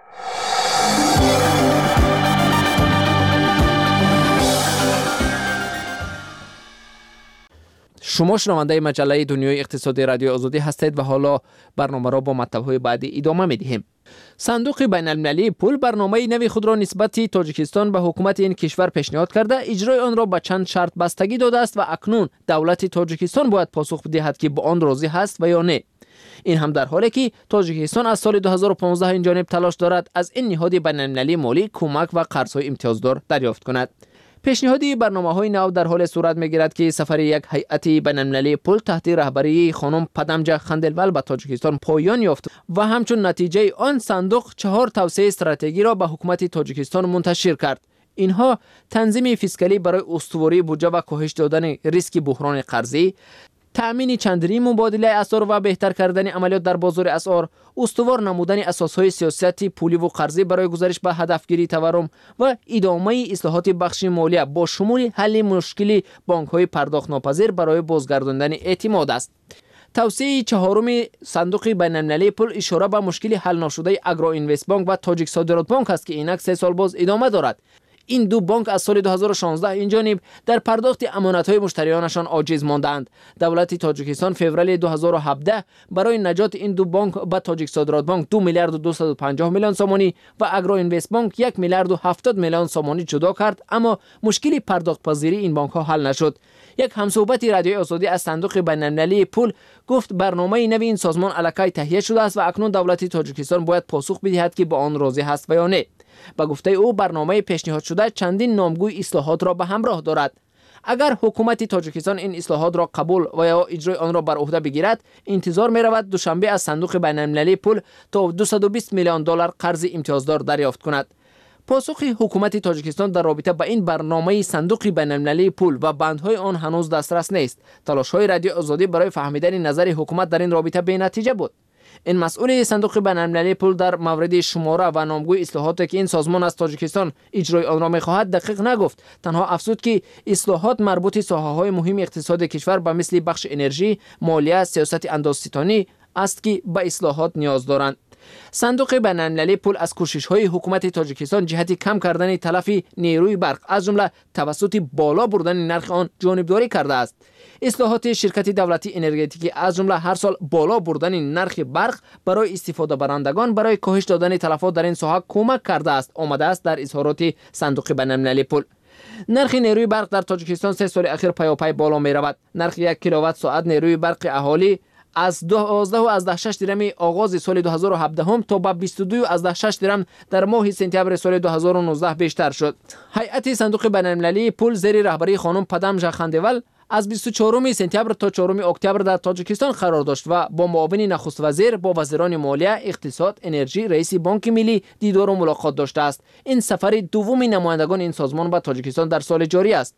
شما شنونده مجله دنیای اقتصادی رادیو آزادی هستید و حالا برنامه را با مطلب‌های بعدی ادامه می‌دهیم. صندوق بین المللی پول برنامه نوی خود را نسبت تاجیکستان به حکومت این کشور پیشنهاد کرده اجرای آن را به چند شرط بستگی داده است و اکنون دولت تاجیکستان باید پاسخ بدهد که با آن راضی هست و یا نه. این هم در حالی که تاجیکستان از سال 2015 این جانب تلاش دارد از این نهاد بین المللی مالی کمک و قرض‌های امتیازدار دریافت کند. پیشنهادی برنامه‌های نو در حال صورت می‌گیرد که سفر یک هیئت بین‌المللی پول تحت رهبری خانم پدمجه خندلول به تاجیکستان پایان یافت و همچون نتیجه آن صندوق 4 توسعه استراتژی را به حکومت تاجیکستان منتشر کرد. اینها تنظیم فیسکالی برای استواری بودجه و کاهش دادن ریسک بحران قرضی، تأمین چندری مبادله اسعار و بهتر کردن عملیات در بازار اسعار، استوار نمودن اساسهای سیاست پولی و قرضی برای گزارش به هدفگیری تورم و ادامه اصلاحات بخش مالیه با شمول حل مشکل بانک‌های پرداخت ناپذیر برای بازگرداندن اعتماد است. توسعه 4 صندوق بین‌المللی پول اشاره به مشکل حل نشده اگرو اینوست بانک و تاجیک صادرات بانک است که اینک 3 سال باز ادامه دارد. این دو بانک از سال 2016 این جانب در پرداخت امانت‌های مشتریانشان عاجز ماندند. دولت تاجیکستان فوریه 2017 برای نجات این دو بانک به تاجیک صادرات بانک 2 میلیارد و 250 میلیون سومانی و اگرو اینوست بانک 1 میلیارد و 70 میلیون سومانی جدا کرد، اما مشکل پرداخت پذیری این بانک ها حل نشد. یک همصحبت رادیوی آزادی از صندوق بین‌المللی پول گفت برنامه نوی این سازمان الکی تهیه شده است و اکنون دولت تاجیکستان باید پاسخ بدهد که با آن راضی است و یا نه. با گفته او برنامه پیشنهاد شده چندین نامگوی اصلاحات را به همراه دارد. اگر حکومت تاجیکستان این اصلاحات را قبول و یا اجرای آن را بر عهده بگیرد، انتظار می رود دوشنبه از صندوق بین‌المللی پول تا 220 میلیون دلار قرض امتیازدار دریافت کند. پاسخ حکومت تاجیکستان در رابطه با این برنامه صندوق بین‌المللی پول و بندهای آن هنوز دسترس نیست. تلاش‌های رادیو آزادی برای فهمیدن نظر حکومت در این رابطه بی‌نتیجه بود. این مسئول صندوق بین‌المللی پول در مورد شماره و نامگوی اصلاحاتی که این سازمان از تاجیکستان اجرای آن را می‌خواهد دقیق نگفت. تنها افزود که اصلاحات مربوط ساحه‌های مهم اقتصاد کشور به مثل بخش انرژی، مالیه، سیاست اندازه‌ستانی است که به اصلاحات نیاز دارند. صندوق بین‌المللی پول از کوشش‌های حکومت تاجیکستان جهت کم کردن تلف نیروی برق از جمله توسط بالا بردن نرخ آن جانبداری کرده است. اصلاحات شرکت دولتی انرژتیکی از جمله هر سال بالا بردن نرخ برق برای استفاده برندگان برای کاهش دادن تلفات در این ساحه کمک کرده است، آمده است در اظهارات صندوق بین‌المللی پول. نرخ نیروی برق در تاجیکستان 3 سال اخیر پیاپی بالا می رود. نرخ 1 کیلووات ساعت نیروی برق اهالی از 12.6 درم آغاز سال 2017 تا به 22.6 درم در ماه سپتامبر سال 2019 بیشتر شد. هیئت صندوق بین‌المللی پول زیر رهبری خانم پدم ژخندول از 24 سپتامبر تا 4 اکتبر در تاجیکستان قرار داشت و با معاون نخست وزیر، با وزیران مالیه، اقتصاد، انرژی، رئیس بانک ملی دیدار و ملاقات داشته است. این سفر دوم نمایندگان این سازمان به تاجیکستان در سال جاری است.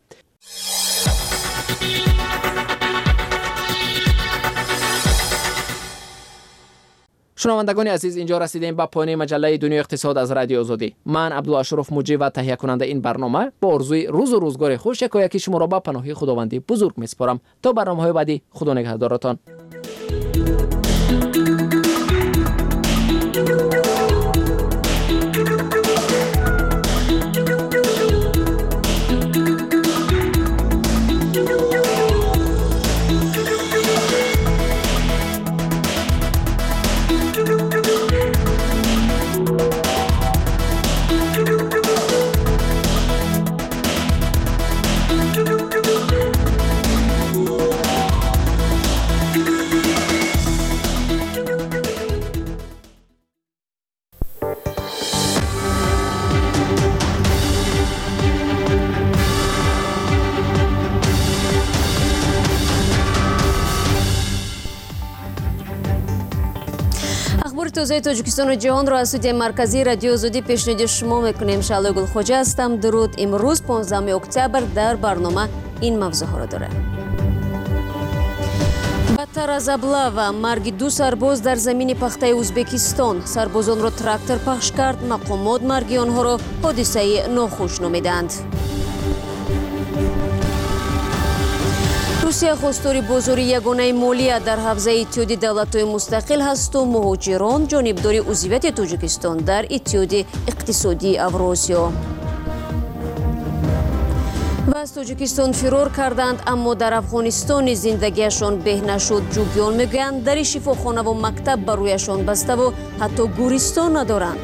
شنوندگان عزیز، اینجا رسیدیم به پایان مجله دنیای اقتصاد از رادیو آزادی. من عبدالاشرف موجی و تهیه کننده این برنامه با آرزوی روز و روزگار خوش یکی شما را به پناه خداوندی بزرگ میسپارم. تا برنامه‌های بعدی، خدا نگهدارتان. توزیع تاجیکستان و جهان را از استودیوی مرکزی رادیو آزادی پیشنهاد شما میکنیم. شعله گلخوجه هستم. درود. امروز 15 اکتبر در برنامه این موضوع ها را داره. بدتر از ابله و مرگ 2 سرباز در زمین پخته ازبکستان. سربازان را تراکتور پخش کرد. مقامات مرگ آنها را حادثه ناخوش نامیدند. روسیه خواستار بازاری یگانه مالیه در حوزه اتحادیه دولت‌های مستقل هست و مهاجران جانبداری عضویت تاجیکستان در اتحادیه اقتصادی اوراسیا. و از تاجیکستان فرار کردند اما در افغانستان زندگیشان به نشد. جوگیان میگویند در شفاخانه و مکتب برویشان بسته و حتی گورستان ندارند.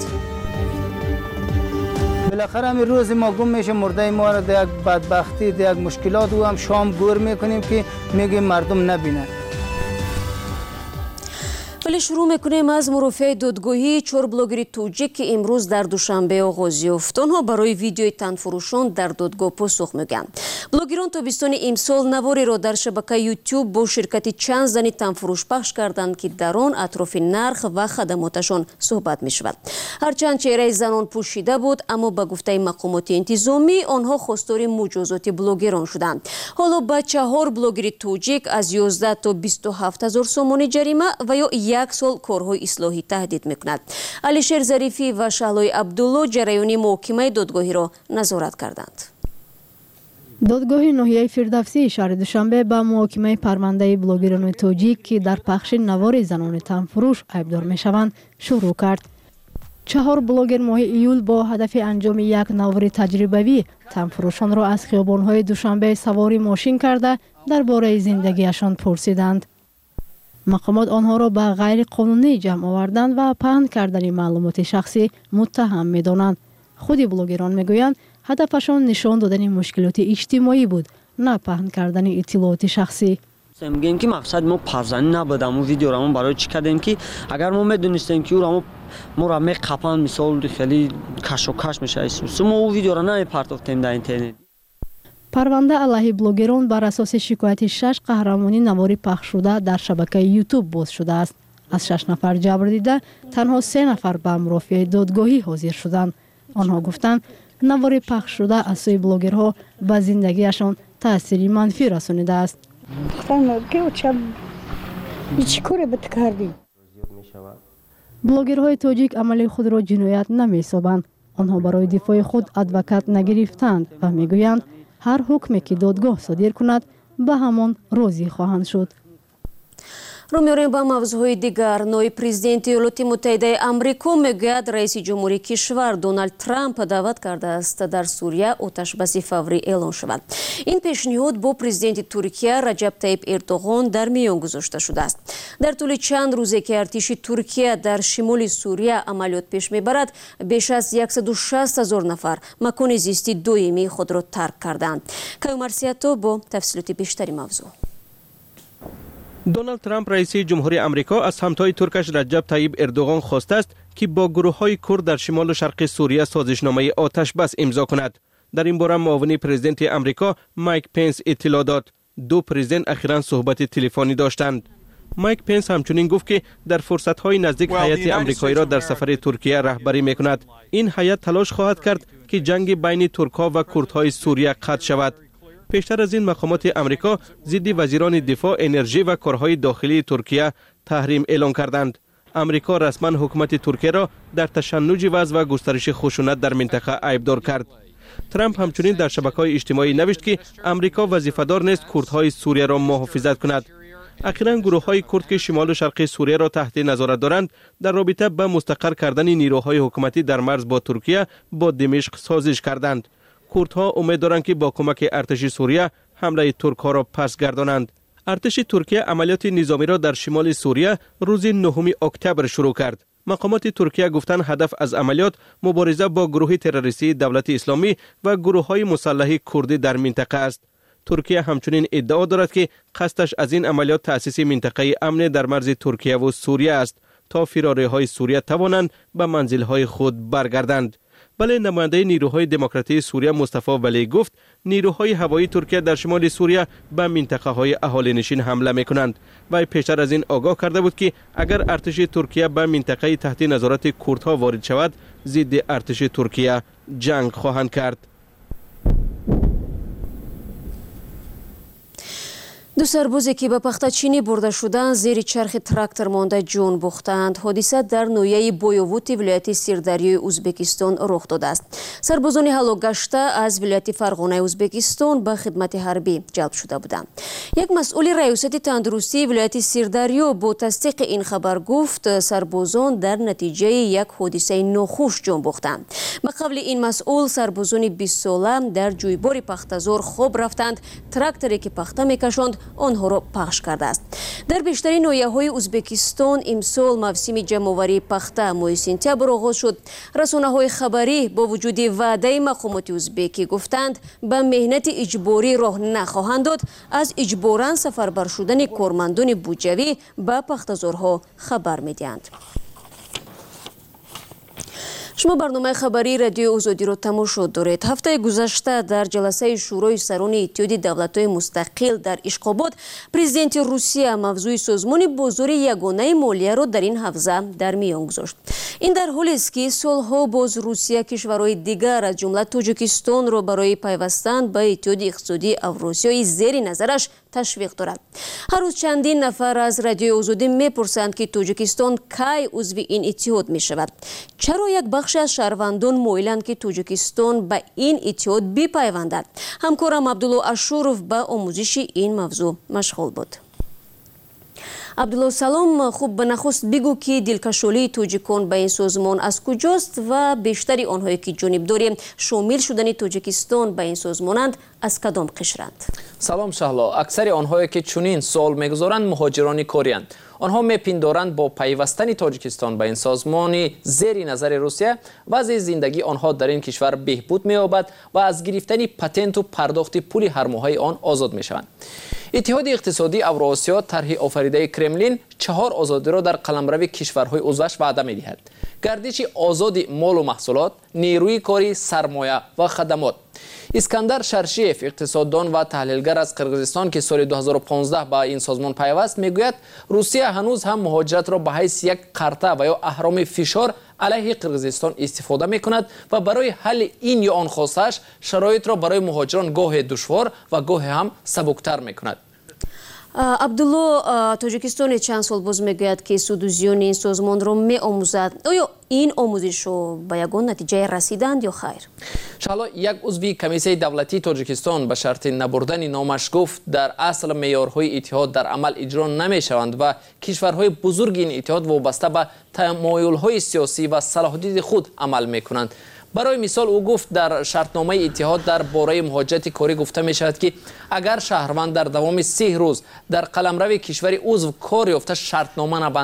بالاخره همین روز ما گم میشه، مرده ما را در یک بدبختی، در یک مشکلات و هم شام گور میکنیم که میگیم مردم نبینن. ولی شروع میکنیم از مرافع دادگاهی 4 بلاگر توجیک که امروز در دوشنبه آغاز یافت. آنها برای ویدیوی تنفروشان در دادگاه پاسخ میگن. بلاگران تابستان امسال نواری را در شبکه یوتیوب با شرکت چند زنی تنفروش پخش کردند که در آن اطراف نرخ و خدماتشان صحبت می شود. هرچند چهره زنان پوشیده بود، اما به گفته مقامات انتظامی آنها خواستار مجازات بلاگران شدند. حالا با 4 بلاگر توجیک از 11 تا 27,000 سومانی جریمه و یا 1 سال کارهای اصلاحی تهدید میکند. علیشیر ظریفی و شهلای عبدالله جریان محاکمه دادگاهی را نظارت کردند. دادگاه ناحیه فردوسی شهر دوشنبه به محاکمه پرونده بلاگران تاجیک که در پخش نوار زنان تنفروش عیبدار میشوند شروع کرد. 4 بلاگر ماه ایول با هدف انجام یک نوار تجربوی تنفروشان را از خیابان‌های دوشنبه سواری ماشین کرده درباره زندگیشان پرسیدند. مقامات آنها را به غیر قانونی جمع آوردن و پهن کردن معلومات شخصی متهم می‌دانند. خود بلاگران میگویند هدفشان نشان دادن مشکلات اجتماعی بود، نه پهن کردن اطلاعات شخصی. میگیم که مقصد ما پرزنی نبودم و ویدیو را برای چی کردیم که اگر ما میدونستیم که او ما را میقپن مثال خیلی کش و کش میشه، ما او ویدیو را نمیپرتافتیم در اینترنت. پرونده علیه بلاگران بر اساس شکایت 6 قهرمانی نواری پخش شده در شبکه یوتیوب باز شده است. از 6 نفر جبر دیده تنها 3 نفر به مرافع دادگاهی حاضر شدند. آنها گفتند نوار پخش شده از سوی بلاگرها به زندگیشان تأثیری منفی رسانیده است. بلاگرهای تاجیک عمل خود را جنایت نمی‌سازند. آنها برای دفاع خود ادوکات نگرفتند و میگویند هر حکمی که دادگاه صادر کند به همان راضی خواهند شد. رو میاریم با موضوعهای دیگر. نوی پرزیدنت ایالات متحده آمریکا میگوید رئیس جمهوری کشور دونالد ترامپ دعوت کرده است در سوریه آتش بس فوری اعلان شود. این پیشنهاد با پرزیدنت ترکیه رجب طیب اردوغان در میان گذاشته شده است. در طول چند روزی که ارتش ترکیه در شمال سوریه عملیات پیش میبرد، بیش از 160,000 نفر مکان زیستی دائمی خود را ترک کردند. کیومرسیاتو با تفصیلات بیشتری موضوع. دونالد ترامپ رئیس جمهوری آمریکا از همتای ترکش رجب طیب اردوغان خواسته است که با گروه‌های کرد در شمال و شرق سوریه سازشنامه آتش بس امضا کند. در این باره معاون پرزیدنت آمریکا مایک پنس اطلاع داد. دو پرزیدنت اخیراً صحبت تلفنی داشتند. مایک پنس همچنین گفت که در فرصت‌های نزدیک هیئت آمریکایی را در سفر ترکیه رهبری می‌کند. این هیئت تلاش خواهد کرد که جنگ بین ترک‌ها و کردهای سوریه قطع شود. پیشتر از این مقامات آمریکا ضد وزیران دفاع، انرژی و کارهای داخلی ترکیه تحریم اعلام کردند. آمریکا رسما حکومت ترکیه را در تشنج وضع و گسترش خشونت در منطقه عیبدار کرد. ترامپ همچنین در شبکه‌های اجتماعی نوشت که آمریکا وظیفه‌دار نیست کردهای سوریه را محافظت کند. اخیراً گروه‌های کرد که شمال و شرق سوریه را تحت نظارت دارند در رابطه با مستقر کردن نیروهای حکومتی در مرز با ترکیه با دمشق سازش کردند. کردها امید دارند که با کمک ارتش سوریه حمله ترک‌ها را پس گردانند. ارتش ترکیه عملیات نظامی را در شمال سوریه روز 9 اکتبر شروع کرد. مقامات ترکیه گفتند هدف از عملیات مبارزه با گروه تروریستی دولت اسلامی و گروه‌های مسلح کردی در منطقه است. ترکیه همچنین ادعا دارد که قصدش از این عملیات تأسیس منطقه امن در مرز ترکیه و سوریه است تا فراری‌های سوریه توانند به منزل‌های خود برگردند. بله، نماینده نیروهای دموکراتی سوریه مصطفی ولی گفت نیروهای هوایی ترکیه در شمال سوریه به منطقه‌های اهالی نشین حمله می‌کنند و پیشتر از این آگاه کرده بود که اگر ارتش ترکیه به منطقه تحت نظارت کردها وارد شود ضد ارتش ترکیه جنگ خواهند کرد. دو سربازی که به پختچینی برده شدند زیر چرخ تراکتور مانده جان باختند. حادثه در نویه بویووت ولایت سیردریای ازبکستان رخ داده است. سربازان هلاک گشته از ولایت فرغانه ازبکستان به خدمت حربی جلب شده بودند. یک مسئول ریاست تندرستی ولایت سیردریا با تصدیق این خبر گفت سربازان در نتیجه یک حادثه ناخوش جان باختند. به قول این مسئول سربازان 20 ساله در جویبار پختزار خواب رفتند. تراکتوری که پخته میکشاند آنها را پخش کرده است. در بیشترین ناحیه‌های ازبکستان امسال موسم جمع‌آوری پخته ماه سپتامبر آغاز شد. رسانه‌های خبری با وجود وعده مقامات ازبکی گفتند به مهنت اجباری راه نخواهند داد. از اجباراً سفربر شدن کارمندان بودجوی به پختزارها خبر می‌دهند. شما برنامه خبری رادیو آزادی را تماشا دارید. هفته گذشته در جلسه شورای سران اتحاد دولت‌های مستقل در اشخاباد پرزیدنت روسیه موضوع سازمان بازار یگانه مالیه را در این حوزه در میان گذاشت. این در حالی است که سالها باز روسیه کشورهای دیگر از جمله تاجیکستان را برای پیوستن به اتحاد اقتصادی اوراسیایی زیر نظرش تشویق دارد. هر روز چندین نفر از رادیو آزادی میپرسند که تاجیکستان کی عضو این اتحاد می شود. چرا یک بخش از شهروندان مایلند که تاجیکستان به این اتحاد بپیوندد؟ همکارم عبدالله اشورов به آموزش این موضوع مشغول بود. عبدالله سلام، خوب به نخست بگو که دلکشالی تاجیکان به این سازمان از کجاست و بیشتری آنهایی که جانبدار شامل شدن تاجیکستان به این سازمانند از کدام قشرند؟ سلام شهلا، اکثر آنهایی که چنین سوال میگذارند مهاجران کاری‌اند. آنها میپندارند با پیوستن تاجیکستان به این سازمان زیر نظر روسیه وضع زندگی آنها در این کشور بهبود می‌یابد و از گرفتن پتنت و پرداخت پول هر ماهه آن آزاد میشوند. اتحاد اقتصادی اوراسیا طرح آفریده کرملین 4 آزادی را در قلمرو کشورهای عضوش وعده می‌دهد. گردش آزاد مال و محصولات، نیروی کاری، سرمایه و خدمات. اسکندر شرشیف، اقتصاددان و تحلیلگر از قرقیزستان که سال 2015 با این سازمان پیوست، میگوید روسیه هنوز هم مهاجرت را به حیث یک قرطه و یا اهرام فشار علیه قرقیزستان استفاده میکند و برای حل این یا آن خواستش شرایط را برای مهاجران گاه دشوار و گاه هم سبکتر میکند. عبدالله، تاجیکستان چند سال باز میگوید که سودوزیون این سازمان را می آموزد. آیا این آموزش رو به یگان نتیجه رسیدند یا خیر؟ شالا یک عضو کمیسیون دولتی تاجیکستان به شرط نبردن نامش گفت در اصل معیارهای اتحاد در عمل اجرا نمی شوند و کشورهای بزرگ این اتحاد وابسته به تمایل‌های سیاسی و صلاحیت خود عمل می کنند. برای مثال او گفت در شرطنامه اتحاد در باره مهاجرت کاری گفته می شود که اگر شهروند در دوام 3 روز در قلمرو کشور عضو کار یافته شرطنامه نبندد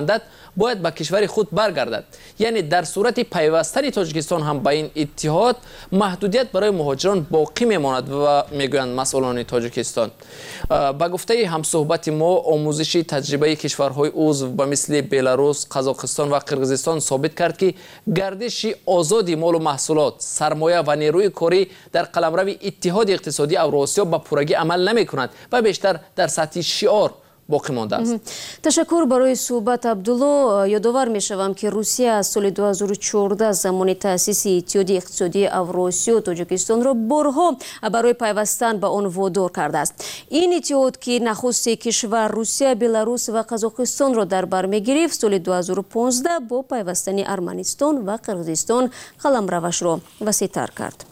باید به کشور خود برگردد. یعنی در صورت پیوستن تاجیکستان هم به این اتحاد محدودیت برای مهاجران باقی میماند و میگویند مسئولان تاجیکستان. با گفته همصحبت ما، آموزش تجربه کشورهای عضو به مثل بلاروس، قزاقستان و قرقیزستان ثابت کرد که گردش آزادی مال و محصولات، سرمایه و نیروی کاری در قلمرو اتحاد اقتصادی اوراسیا به پورگی عمل نمی کند و بیشتر در سطح شعار باقی مانده است. تشکر برای صحبت عبدالله. یادآور میشوم که روسیه از سال 2014 زمان تأسیس اتحاد اقتصادی اوراسیا تاجیکستان را بارها برای پیوستن به آن وادار کرده است. این اتحاد که نخست کشور روسیه، بلاروس و قزاقستان را در بر میگرفت، سال 2015 با پیوستن ارمنستان و قرقیزستان قلمروش را وسیع‌تر کرد.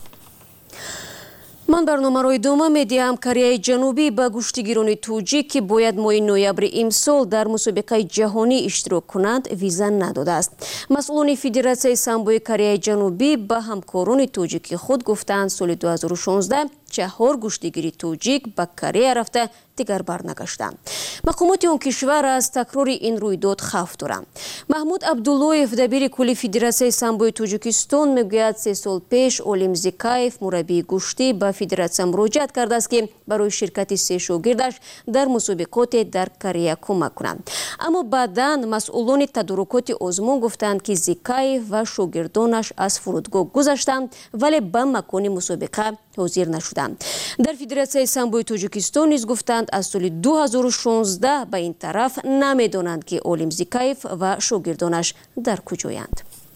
من برنامه را ادامه میدهم. کره جنوبی به گشتیگیران توجیک که باید ماه نوامبر امسال در مسابقه جهانی اشتراک کنند ویزا نداده است. مسئولان فدراسیون سامبوی کره جنوبی به همکاران توجیک خود گفتند سال 2016 4 گشتیگیری توجیک به کره رفته دیگر برنگشتند. مقامات آن کشور از تکرار این رویداد خوف دارند. محمود عبداللهیف دبیر کلی فدراسیون سامبوی تاجیکستان میگوید 3 سال پیش اولیم زیکایف مربی گشتی به فدراسیون مراجعت کرده است که برای شرکت 3 شاگردش در مسابقات در کره کمک کنند. اما بعداً مسئولان تدارکات آزمون گفتند که زیکایف و شاگردانش از فرودگاه گذشتند ولی به مکان مسابقه حاضر نشدند. در فدراسیون سامبوی تاجیکستان نیز گفتند از سال 2016 به این طرف نمیدانند که اولیم زیکایف و شاگردانش در کجایند.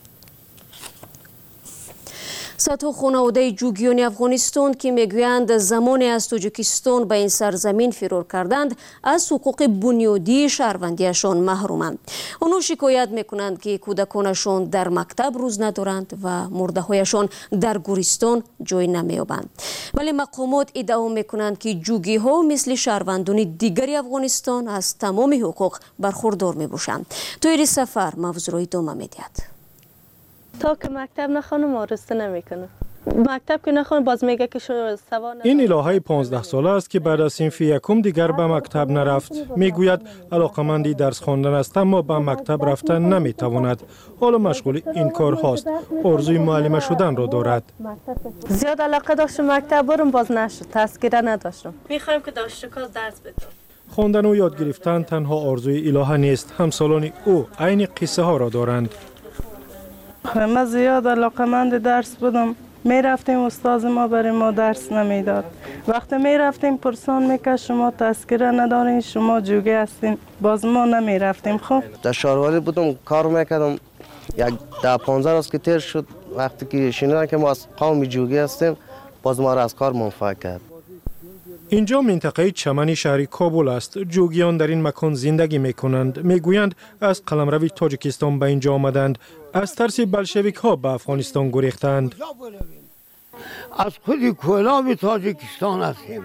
صدها خانواده جوگیان افغانستان که میگویند زمانی از تاجیکستان به این سرزمین فرار کردند از حقوق بنیادی شهروندیشان محرومند. آنها شکایت میکنند که کودکانشان در مکتب روز ندارند و مرده هایشان در گورستان جای نمیابند. ولی مقامات ادعا میکنند که جوگی ها مثل شهروندان دیگری افغانستان از تمام حقوق برخوردار میباشند. توی سفر موضوع را ادامه میدهد. تا که مکتب نخونه مارسته نمیکنه. مکتب که نخونه باز میگه که سوانه. این الهه 15 ساله است که بعد از صنف یکم دیگر به مکتب نرفت. میگوید علاقمندی درس خواندن است اما به مکتب رفتن نمیتواند. حالا مشغول این کار هاست. آرزوی معلم شدن را دارد. زیاد علاقه داشتم مکتب برم باز نشد. تذکره نداشتم. میخوایم که دانشجوها درس بدن. خواندن و یاد گرفتن تنها آرزوی الهه نیست. همسالان او عین قصه ها را دارند. من زیاد علاقمند درس بودم. می رفتیم استاد ما برای ما درس نمیداد. وقتی می رفتیم پرسان میکرد شما تذکره ندارین، شما جوگی هستین، باز ما نمی رفتیم. خب در شهرواری بودم کار میکردم. یک 10-15 روز که تیر شد وقتی که شنیدن که ما از قوم جوگی هستیم باز ما را از کار منفعل کرد. اینجا منطقه چمن شهر کابل است. جوگیان در این مکان زندگی میکنند. میگویند از قلمرو تاجیکستان به اینجا آمدند. از ترس بلشویک ها به افغانستان گریختند. از خود کلاب تاجیکستان هستیم.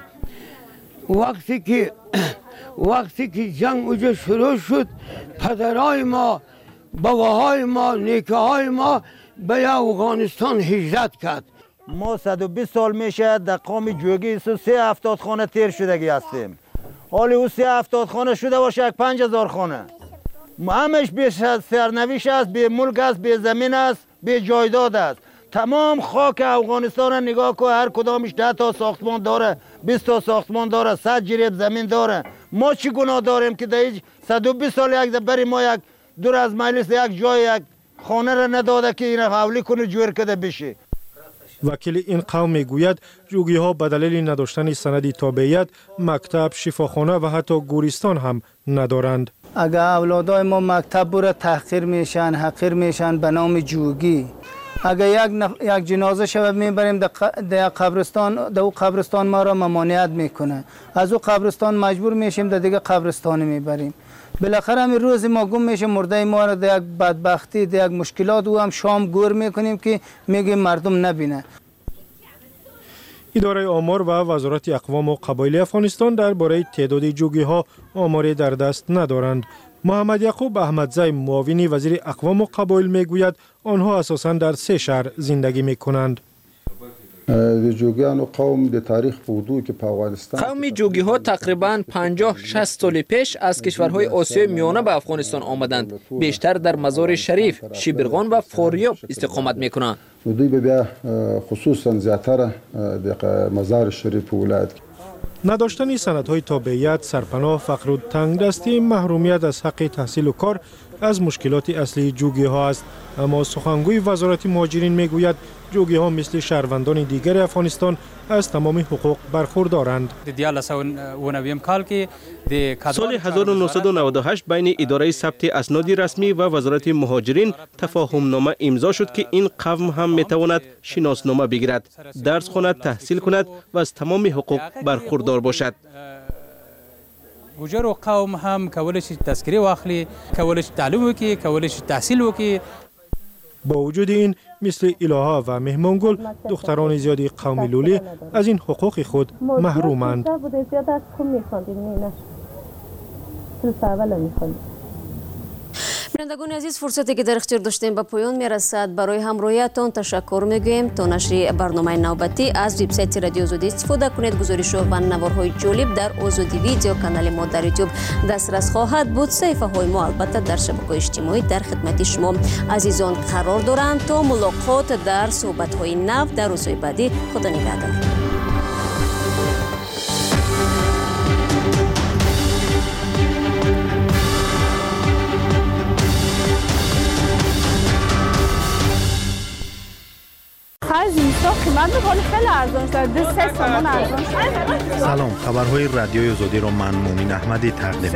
وقتی که جنگ اونجا شروع شد پدرهای ما، باباهای ما، نیکه های ما به افغانستان هجرت کرد. ما 120 سال میشه در قوم جوگی 370 خانه تیر شدگی هستیم. حالی او 370 خانه شده باشه 5000 خانه. همش به سرنوشت است، به ملک است، به زمین است، به جایداد است. تمام خاک افغانستان را نگاه کن، هر کدامش 10 تا ساختمان داره، 20 تا ساختمان داره، 100 جریب زمین داره. ما چی گناه داریم که در 120 سال یک بری ما یک دور از مجلس یک جای یک خانه را نداده که این حوالی کنه جور کده بشه. وکیل این قوم میگوید جوگی ها به دلیل نداشتن سند تابعیت مکتب، شفاخانه و حتی گورستان هم ندارند. اگر اولادای ما مکتب بره تحقیر میشن، حقیر میشن به نام جوگی. اگر یک جنازه شود میبریم در قبرستان، در او قبرستان ما را ممانعت میکنه. از او قبرستان مجبور میشیم در دیگه قبرستان میبریم. بالاخره همین روز ما گم میشه مرده ما را در یک بدبختی، در یک مشکلات او هم شام گور میکنیم که میگیم مردم نبینه. اداره آمار و وزارت اقوام و قبایل افغانستان درباره تعداد جوگی ها آماری در دست ندارند. محمد یعقوب احمدزی معاون وزیر اقوام و قبایل میگوید آنها اساساً در 3 شهر زندگی میکنند. جوگیان و قوم در تاریخ بودو که په افغانستان قوم جوگی ها تقریبا 50-60 سال پیش از کشورهای آسیای میانه به افغانستان آمدند. بیشتر در مزار شریف، شیبرغان و فاریاب استقامت میکنند. دوی به بیا خصوصا زیاتر در مزار شریف ولایت نداشتن سندهای تابعیت، سرپناه، فقر و تنگدستی، محرومیت از حق تحصیل و کار از مشکلات اصلی جوگی ها است. اما سخنگوی وزارت مهاجرین میگوید جوگی ها مثل شهروندان دیگر افغانستان از تمام حقوق برخوردارند. سال 1998 بین اداره ثبت اسناد رسمی و وزارت مهاجرین تفاهم نامه امضا شد که این قوم هم میتواند شناسنامه بگیرد، درس خواند، تحصیل کند و از تمام حقوق برخوردار باشد. گوجر و قوم هم کولای شي تذکره واخلي، کولای شي تعلیم وکړي، کولای شي تحصیل وکړي. با وجود این مثل الها و مهمانگل دختران زیادی قوم لولی از این حقوق خود محرومند. بینندگان عزیز، فرصتی که در اختیار داشتیم به پایان میرسد. برای همراهیتان تشکر میگوییم. تا نشر برنامه نوبتی از وبسایت رادیو آزادی استفاده کنید. گزارش و نوارهای جالب در آزادی ویدیو کانال ما در یوتیوب دسترس خواهد بود. صفحه های ما البته در شبکه‌های اجتماعی در خدمت شما عزیزان قرار دارند. تا ملاقات در صحبت های نو در روزهای بعدی، خدا نگهدار. سلام، خبرهای رادیوی آزادی را من مومن احمدی تقدیم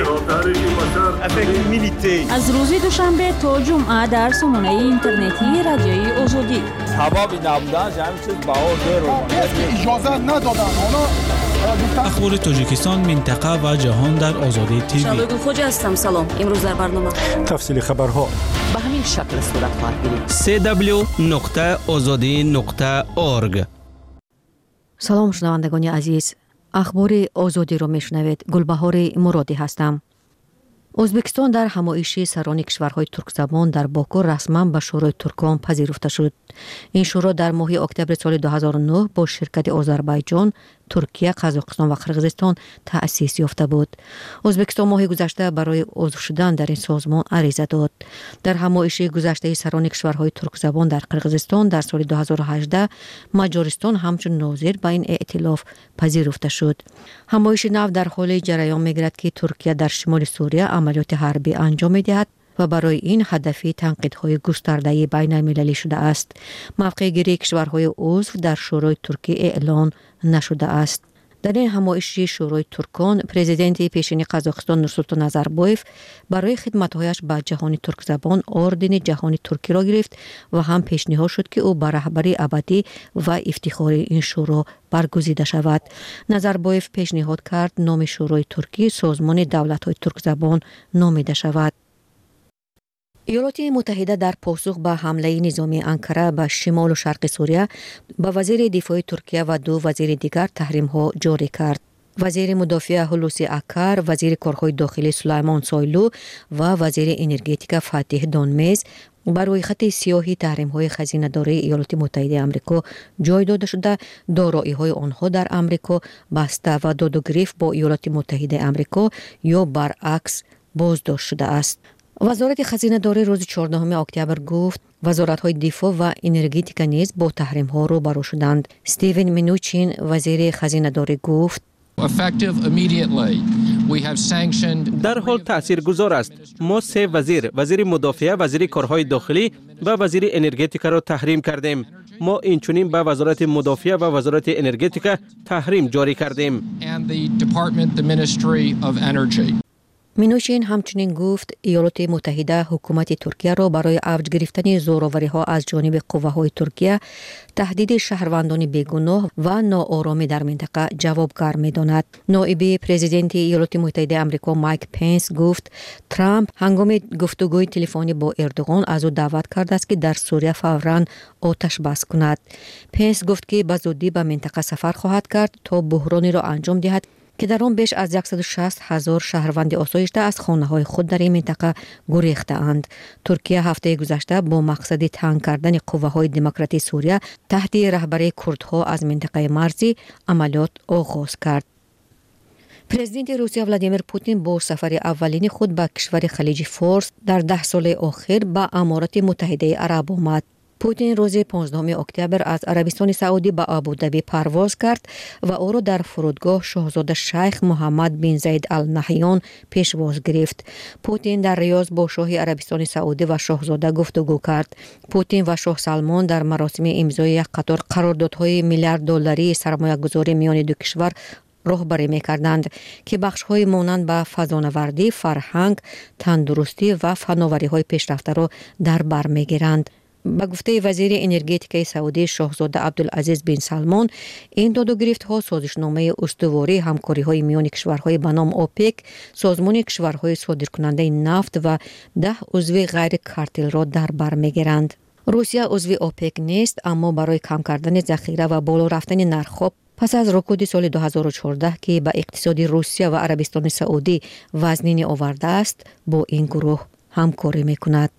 می‌کنم. از روز دوشنبه تا جمعه در سامانه اینترنتی رادیوی آزادی. حبابی نبودن همین چیز باور اجازه ندادن. اخبار تاجیکستان، منطقه و جهان در آزادی تیوی. شادو خوجا هستم. سلام. امروز در برنامه تفصیل خبرها به همین شکل صورت خواهد گرفت. www.azadi.org. سلام شنوندگان عزیز، اخبار آزادی را میشنوید. گلبهار مرادی هستم. ازبکستان در همایش سران کشورهای ترک زبان در باکو رسما به شورای ترکان پذیرفته شد. این شورا در ماه اکتبر سال 2009 با شرکت آذربایجان، ترکیه، قزاقستان و قرقیزستان تأسیس یافته بود. ازبکستان ماه گذشته برای عضو شدن در این سازمان عریضه داد. در همایش گذشته سران کشورهای ترک زبان در قرقیزستان در سال 2018 مجارستان همچون ناظر به این ائتلاف پذیرفته شد. همایش نو در حال جریان می‌گیرد که ترکیه در شمال سوریه عملیات حربی انجام می‌دهد و برای این هدفی تنقیدهای گسترده بین المللی شده است. موقع گیری کشورهای عضو در شورای ترکیه اعلان نشده است. در این همایش شورای ترکان، پرزیدنت پیشین قزاقستان نورسولطان نظربایف برای خدمت‌هایش به جهان ترک زبان اردن جهانی ترکی را گرفت و هم پیشنهاد شد که او به رهبری ابدی و افتخاری این شورا برگزیده شود. نظربایف پیشنهاد کرد نام شورای ترکی سازمان دولت‌های ترک زبان نامیده شود. ایالات متحده در پاسخ به حمله نظامی انکره به شمال و شرق سوریه به وزیر دفاع ترکیه و دو وزیر دیگر تحریم‌ها جاری کرد. وزیر مدافع هلوسی اکر، وزیر کارهای داخلی سلیمان سایلو و وزیر انرژتیک فاتح دانمیز برای خط سیاهی تحریم‌های خزینه‌داری ایالات متحده آمریکا جای داده شده. دارایی‌های آنها در آمریکا بسته و داد و گریفت با ایالات متحده آمریکا یا برعکس بازداشت شده است. وزارت خزینه داری روز 14 اکتبر گفت وزارت‌های دفاع و انرژتیک نیز با تحریم‌ها روبرو شدند. استیون منوچین وزیر خزینه داری گفت در حال تاثیرگذار است. ما سه وزیر مدافع، وزیر کارهای داخلی و وزیر انرژتیک را تحریم کردیم. ما اینچنین به وزارت مدافع و وزارت انرژتیک تحریم جاری کردیم. منوچین همچنین گفت ایالات متحده حکومت ترکیه را برای اوج گرفتن زورآوری‌ها از جانب قوه‌های ترکیه، تهدید شهروندان بیگناه و ناآرامی در منطقه جوابگر می‌داند. نایب پرزیدنت ایالات متحده آمریکا مایک پنس گفت ترامپ هنگام گفتگوی تلفنی با اردوغان از او دعوت کرده است که در سوریه فوراً آتش بس کند. پنس گفت که به زودی به منطقه سفر خواهد کرد تا بحرانی را انجام دهد که در آن بیش از 160,000 شهروند آسایشته از خانه‌های خود در این منطقه گریخته‌اند. ترکیه هفته گذشته با مقصد تنگ کردن قوه‌های دموکراتیک سوریه تحت رهبری کردها از منطقه مرزی عملیات آغاز کرد. پرزیدنت روسیه ولادیمیر پوتین با سفر اولین خود به کشور خلیج فارس در 10 سال اخیر به امارات متحده عرب آمد. پوتین روز 15 اکتبر از عربستان سعودی به ابوظبی پرواز کرد و او را در فرودگاه شاهزاده شیخ محمد بن زاید ال نهیان پیشواز گرفت. پوتین در ریاض با شاه عربستان سعودی و شاهزاده گفتگو کرد. پوتین و شاه سلمان در مراسم امضای یک قطار قراردادهای میلیارد دلاری سرمایه‌گذاری میان دو کشور راهبری می‌کردند که بخش‌های مانند به فضانوردی، فرهنگ، تندرستی و فناوری‌های پیشرفته را در بر می‌گیرند. با گفته وزیر انرژتیک سعودی شاهزاده عبدالعزیز بن سلمان، این داد و گرفت‌ها سازشنامه استواری همکاری‌های میان کشورهای به نام اوپک، سازمان کشورهای صادرکننده نفت و 10 عضو غیر کارتل را در بر می‌گیرند. روسیه عضو اوپک نیست، اما برای کم کردن ذخیره و بالا رفتن نرخ‌ها پس از رکود سال 2014 که به اقتصاد روسیه و عربستان سعودی وزنی آورده است، با این گروه همکاری می‌کند.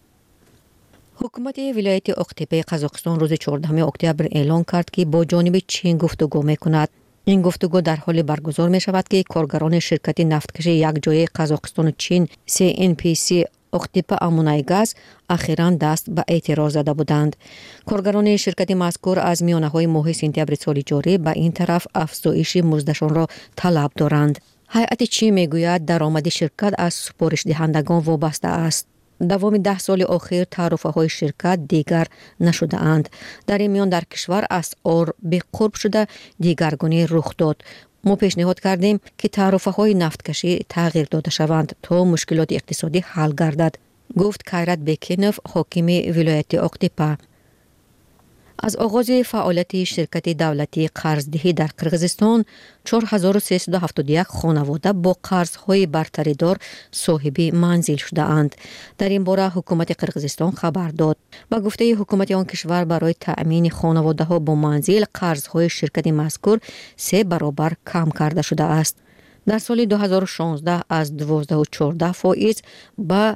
حکومت ولایت اقتبه قزاقستان روز 14 اکتبر اعلان کرد که با جانب چین گفتگو می‌کند. این گفتگو در حال برگزار می‌شود که کارگران شرکت نفتکشی یکجایی قزاقستان و چین CNPC اقتبه امونایگاز اخیراً دست به اعتراض زده بودند. کارگران شرکت مذکور از میانه‌های ماه سپتامبر سال جاری به این طرف افزایش مزدشان را طلب دارند. هیئت چین میگوید درآمد شرکت از سفارش دهندگان وابسته است. دوام 10 سال اخیر تعرفه‌های شرکت دیگر نشده اند. در این میان در کشور اسعار به قرب شده دیگرگونی رخ داد. ما پیشنهاد کردیم که تعرفه‌های نفتکشی تغییر داده شوند تا مشکلات اقتصادی حل گردد، گفت کایرات بکینوف حاکم ولایت اقتبه. از آغاز فعالیت شرکت دولتی قرضدهی در قرغیزستان 4371 خانواده با قرض‌های برتریدار صاحب منزل شده اند. در این باره حکومت قرغیزستان خبر داد. با گفته حکومت آن کشور برای تأمین خانواده‌ها با منزل قرض‌های شرکت مذکور 3 برابر کم کرده شده است. در سال 2016 از 12.14% به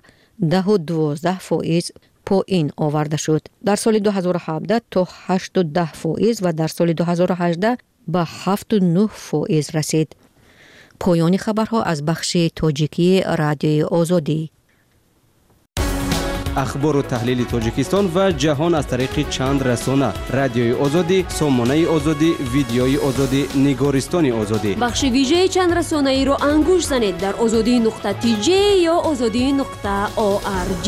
10.12% پایین آورده شد. در سال 2017 تا 8.10% و در سال 2018 به 7.9% رسید. پایان خبرها از بخش تاجیکی رادیوی آزادی. اخبار و تحلیل تاجیکستان و جهان از طریق چند رسانه: رادیوی آزادی، سامانه آزادی، ویدیوی آزادی، نگارستان آزادی. بخش ویژه چند رسانه ای را انگوش زنید در azadi.tj یا azadi.org.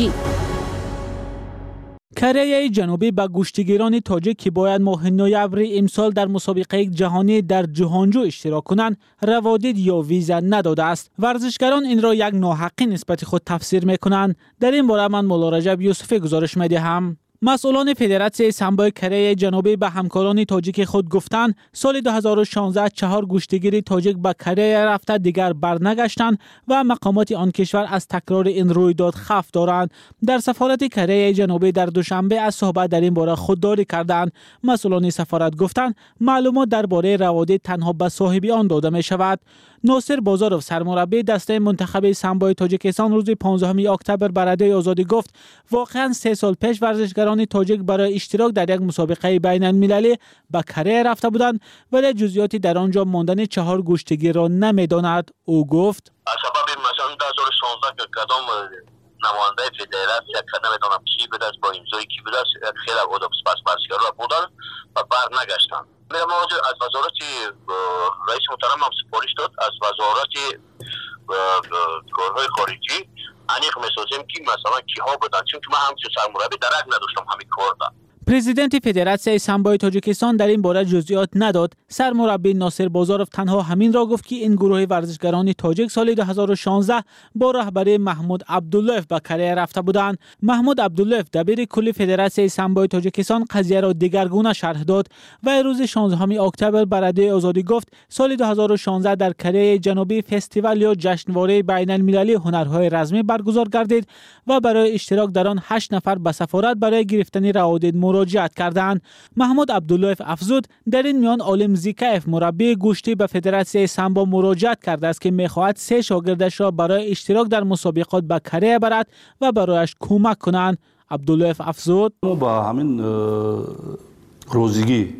کره جنوبی به گشتیگیران تاجیک که باید ماه نوامبر امسال در مسابقه جهانی در جهانجو اشتراک کنند روادید یا ویزا نداده است. ورزشکاران این را یک ناحقی نسبت خود تفسیر میکنند. در این باره من مولا رجب یوسفی گزارش میدهم. مسئولان فدراسیون سامبو کره جنوبی به همکاران تاجیک خود گفتند سال 2016 4 گشتیگیر تاجیک به کره رفته دیگر برنگشتند و مقامات آن کشور از تکرار این رویداد خوف دارند. در سفارت کره جنوبی در دوشنبه از صحبت در این باره خودداری کردند. مسئولان سفارت گفتند معلومات درباره روادید تنها به صاحب آن داده می شود. ناصر بازارов سرمربی دسته منتخب سامبو تاجیکستان روز 15 اکتبر به رادیوی آزادی گفت واقعا 3 سال پیش ورزشکاران تاجیک برای اشتراک در یک مسابقه بین المللی به کره رفته بودند ولی جزئیاتی در آنجا ماندن 4 گشتگی را نمیداند. او گفت سبب مثلا 2016 که کدام نماینده فدراسیون که نمیدونم چی بود با امضای کی بود خیلی ادوبس پاس بازیگرا بودن و برنگشتن. میرم از وزارت رئیس محترم هم سپارش داد از وزارت کارهای خارجی انیق میسازیم که مثلا کیها بودن، چون که من همچون سرمربی درک نداشتم همین کار دا. پرزیدنت فدراسیون سامبو تاجیکستان در این باره جزئیات نداد. سرمربی ناصر بازارov تنها همین را گفت که این گروه ورزشکاران تاجیک سال 2016 با رهبری محمود عبداللهف به کره رفته بودند. محمود عبداللهف دبیر کل فدراسیون سامبو تاجیکستان قضیه را دیگرگونه شرح داد و روز 16 اکتبر به رادیوی آزادی گفت سال 2016 در کره جنوبی فستیوال یا جشنواره بین المللی هنرهای رزمی برگزار گردید و برای اشتراک در آن 8 نفر به سفارت برای گرفتن روادید مراجعت کردند. محمود عبدالله افزود در این میان عالم زیکایف مربی گوشتی به فدراسیون سامبو مراجعت کرده است که می‌خواهد 3 شاگردش را برای اشتراک در مسابقات به کره برد و برایش کمک کنند. عبدالله افزود با همین روزگی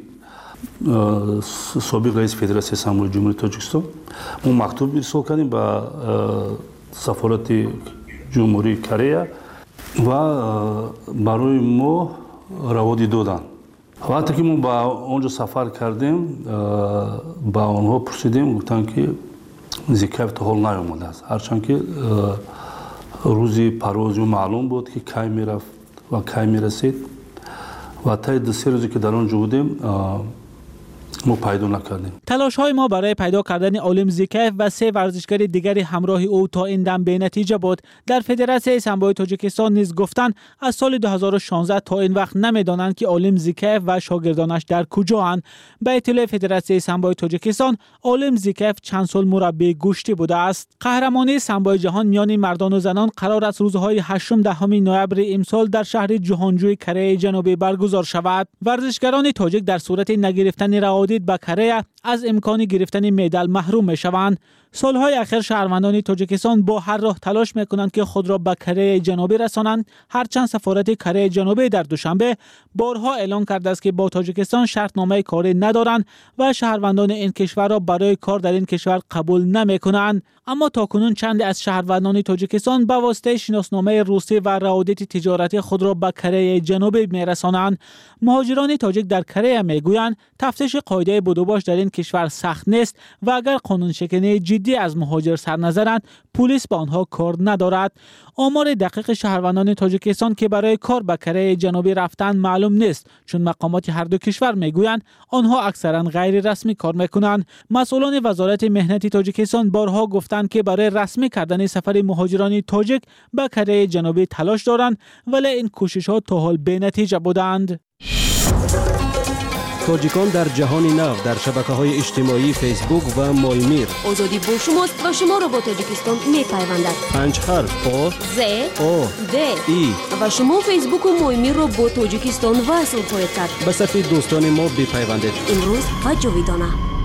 سابق رئیس فدراسیون سامبو جمهوری تاجیکستان ما مکتوب ارسال کردیم به سفارت جمهوری کره و برای ما روادی دادن. وقتی که ما با اونجا سفر کردیم با آنها پرسیدیم، گفتن که زیکایف تا حال نیامده است، هرچند که روزی پرواز معلوم بود که کی میرفت و کی میرسید و تا 2 روزی که در آنجا بودیم ما پیدا نکردیم. تلاش‌های ما برای پیدا کردن عالم زیکایف و 3 ورزشکار دیگری همراه او تا این دم به نتیجه بود. در فدراسیون سامبو تاجیکستان نیز گفتند از سال 2016 تا این وقت نمی‌دانند که عالم زیکایف و شاگردانش در کجااند. به اطلاع فدراسیون سامبو تاجیکستان، عالم زیکایف چند سال مربی گوشتی بوده است. قهرمانی سامبو جهان میان مردان و زنان قرار است روزهای 8 تا 10 نوامبر امسال در شهر جهانجوی کره جنوبی برگزار شود. ورزشکاران تاجیک در صورت نگرفتن روادید به کره از امکان گرفتن مدال محروم میشوند. سالهای اخیر شهروندان تاجیکستان با هر راه تلاش میکنند که خود را به کره جنوبی رسانند، هرچند سفارت کره جنوبی در دوشنبه بارها اعلام کرده است که با تاجیکستان شرطنامه کاری ندارند و شهروندان این کشور را برای کار در این کشور قبول نمیکنند. اما تاکنون چند از شهروندان تاجیکستان به واسطه شناسنامه روسی و روابط تجارتی خود را به کره جنوبی میرسانند. مهاجران تاجیک در کره میگویند تفتیش قاعده بدوباش در این کشور سخت نیست و اگر قانون شکنی جدی از مهاجر سر نظرند، پلیس با آنها کار ندارد. آمار دقیق شهروندان تاجیکستان که برای کار به کره جنوبی رفتن معلوم نیست، چون مقامات هر دو کشور میگویند آنها اکثرا غیر رسمی کار میکنند. مسئولان وزارت مهنت تاجیکستان بارها گفتند که برای رسمی کردن سفر مهاجران تاجیک به کره جنوبی تلاش دارند، ولی این کوشش‌ها تا حال بی‌نتیجه بودند. تاجیکان در جهان نو در شبکه‌های اجتماعی فیسبوک و مایمیر. آزادی با شماست و شما را با تاجیکستان می‌پیوندد. 5 حرف آ ز او د ای و شما فیسبوک و مایمیر را با تاجیکستان وصل خواهید کرد. به صفحه دوستان ما بپیوندید. امروز و جاویدانه.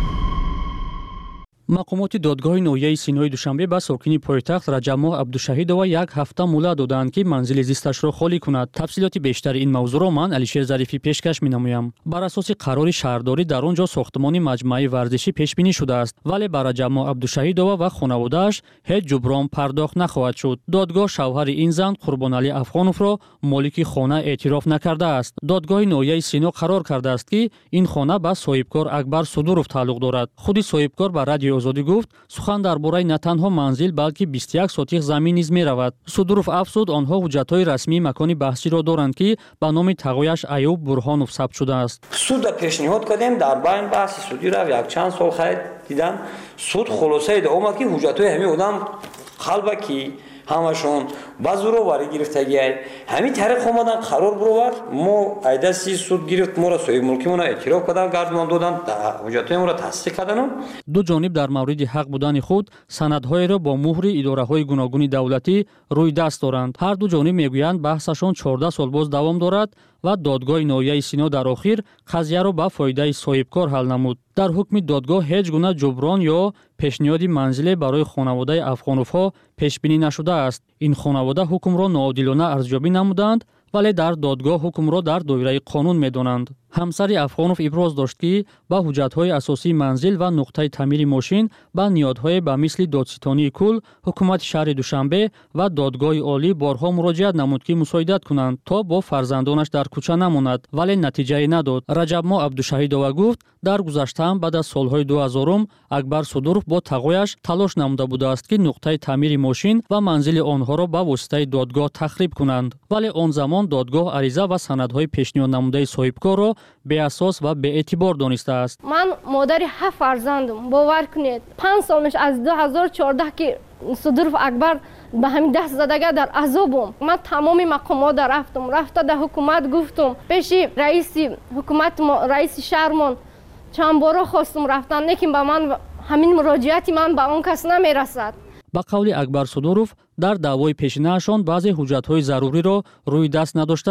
مقامات دادگاه ناحیه سینای دوشنبه به ساکن پایتخت رجب عبدالشهیدова 1 هفته مهلت دادند که منزل زیستش را خالی کند. تفصیلات بیشتر این موضوع را من علیشیر ظریفی پیشکش می‌نمایم. بر اساس قرار شهرداری در آنجا ساختمان مجمع ورزشی پیش بینی شده است، ولی بر رجب عبدالشهیدова و خانواده‌اش هیچ جبران پرداخت نخواهد شد. دادگاه شوهر این زن قربانعلی افغانوف را مالک خانه اعتراف نکرده است. دادگاه ناحیه سینا قرار کرده است که این خانه به صاحبکار اکبر صدوروف تعلق دارد. خود صاحبکار به رادیو آزادی گفت سخن درباره نه تنها منزل بلکه 21 سوتیق زمین نیز می‌رود. صدوروف افزود آنها حجت‌های رسمی مکانی بحثی را دارند که به نام تقویش ایوب برهانوف ثبت شده است. суд پیشنهاد کردیم در بین بحث سودی را یک چند سال خیر دیدم суд خلاصه اومد که حجت‌های همین آدم خلبه کی همشون بازورو واری گرفتگی همین طریق اومدن قرار بروبر ما ایداسی سود گرفت ما را صاحب ملکیمون اعتراف کردن گردمان دادن حجت‌های ما را تصدیق کردن. دو جانب در مورد حق بودن خود سندهای را با مهر اداره‌های گوناگون دولتی روی دست دارند. هر دو جانب میگویند بحثشون 14 سال باز دوام دارد و دادگاه ناحیه سینا در آخر قضیه را به فایده صاحبکار حل نمود. در حکم دادگاه هیچ گونه جبران یا پیشنهاد منزل برای خانواده افغانوف‌ها پیش بینی نشده است. این خانواده حکم را ناعادلانه ارزیابی نمودند، ولی در دادگاه حکم را در دایره قانون می‌دانند. همسر افغانوف ابراز داشت که با حجت‌های اساسی منزل و نقطه تعمیر ماشین با نیازهای به مثل دادستانی کل، حکومت شهر دوشنبه و دادگاه عالی بارها مراجعت نمود که مساعدت کنند تا با فرزندانش در کوچه نماند، ولی نتیجه نداد. رجب عبدالشهیدова گفت در گذشته هم بعد از سالهای 2000 اکبر صدوروف با تقویش تلاش نموده بوده است که نقطه تعمیر ماشین و منزل آنها را به واسطه دادگاه تخریب کنند، ولی آن زمان دادگاه عریضه و سندهای پیشنهاد نموده صاحبکار را به اساس و به اعتبار دانسته است. من مادر 7 فرزندم. باور کنید 5 سال میشه از 2014 که صدوروف اکبر به همین دست زدگی در عذابم. من تمام مقامات رفتم در حکومت گفتم، پیش رئیس حکومت رئیس شهرمان چند بار خواستم رفتن، لیکن به من همین مراجعتی من به اون کس نمیرسد. با قول اکبر صدوروف در دعوای پیشینه‌شان بعضی حجت‌های ضروری را روی دست نداشته است.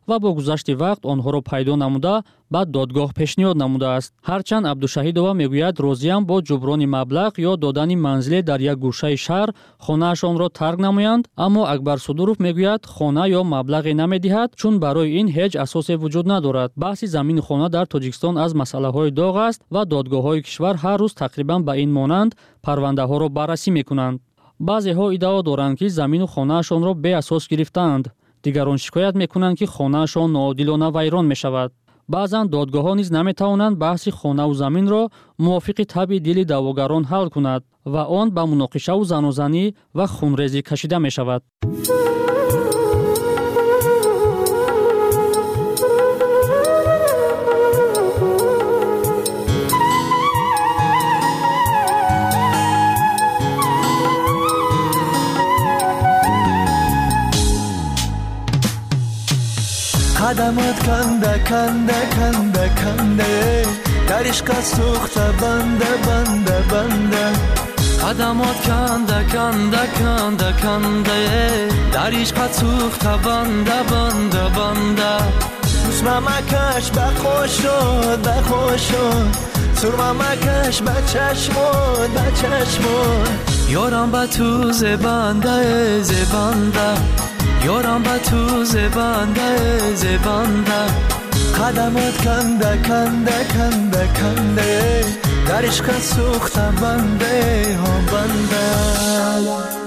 ва бо гузашти вақт онҳоро пайдо намуда ба додгоҳ пешниҳод намудааст. ҳарчанд Абдушаҳидова мегӯяд розиам бо ҷуброни маблағ ё додани манзиле дар як гӯшаи шаҳр хонаашонро тарк намоянд, аммо Акбар Судуров мегӯяд хона ё маблағе намедиҳад, чун барои ин ҳеҷ асосе вуҷуд надорад. баҳси замину хона дар Тоҷикистон аз масъалаҳои доғ аст ва додгоҳҳои кишвар ҳар рӯз тақрибан ба ин монанд парвандаҳоро баррасӣ мекунанд. баъзеҳо иддао доранд, ки замину хонаашонро беасос гирифтаанд. дигарон шикоят мекунанд, ки хонаашон ноодилона вайрон мешавад. баъзан додгоҳҳо низ наметавонанд баҳси хонаву заминро мувофиқи табъи дили даъвогарон ҳал кунад ва он ба муноқишаву занозанӣ ва хунрезӣ кашида мешавад. қадамот канда канда канда канда дар ишқа сӯхта банда банда банда қадамот канда канда канда канда дар ишқа сӯхта банда банда банда мусмамакаш ба хошод ба хошод сурмамакаш ба чашмод ба чашмод ёрам ба ту зебанда зебанда ёрам ба ту зебанда зебанда қадамот канда канда канда канда дар ишқа сӯхта банде ҳо банда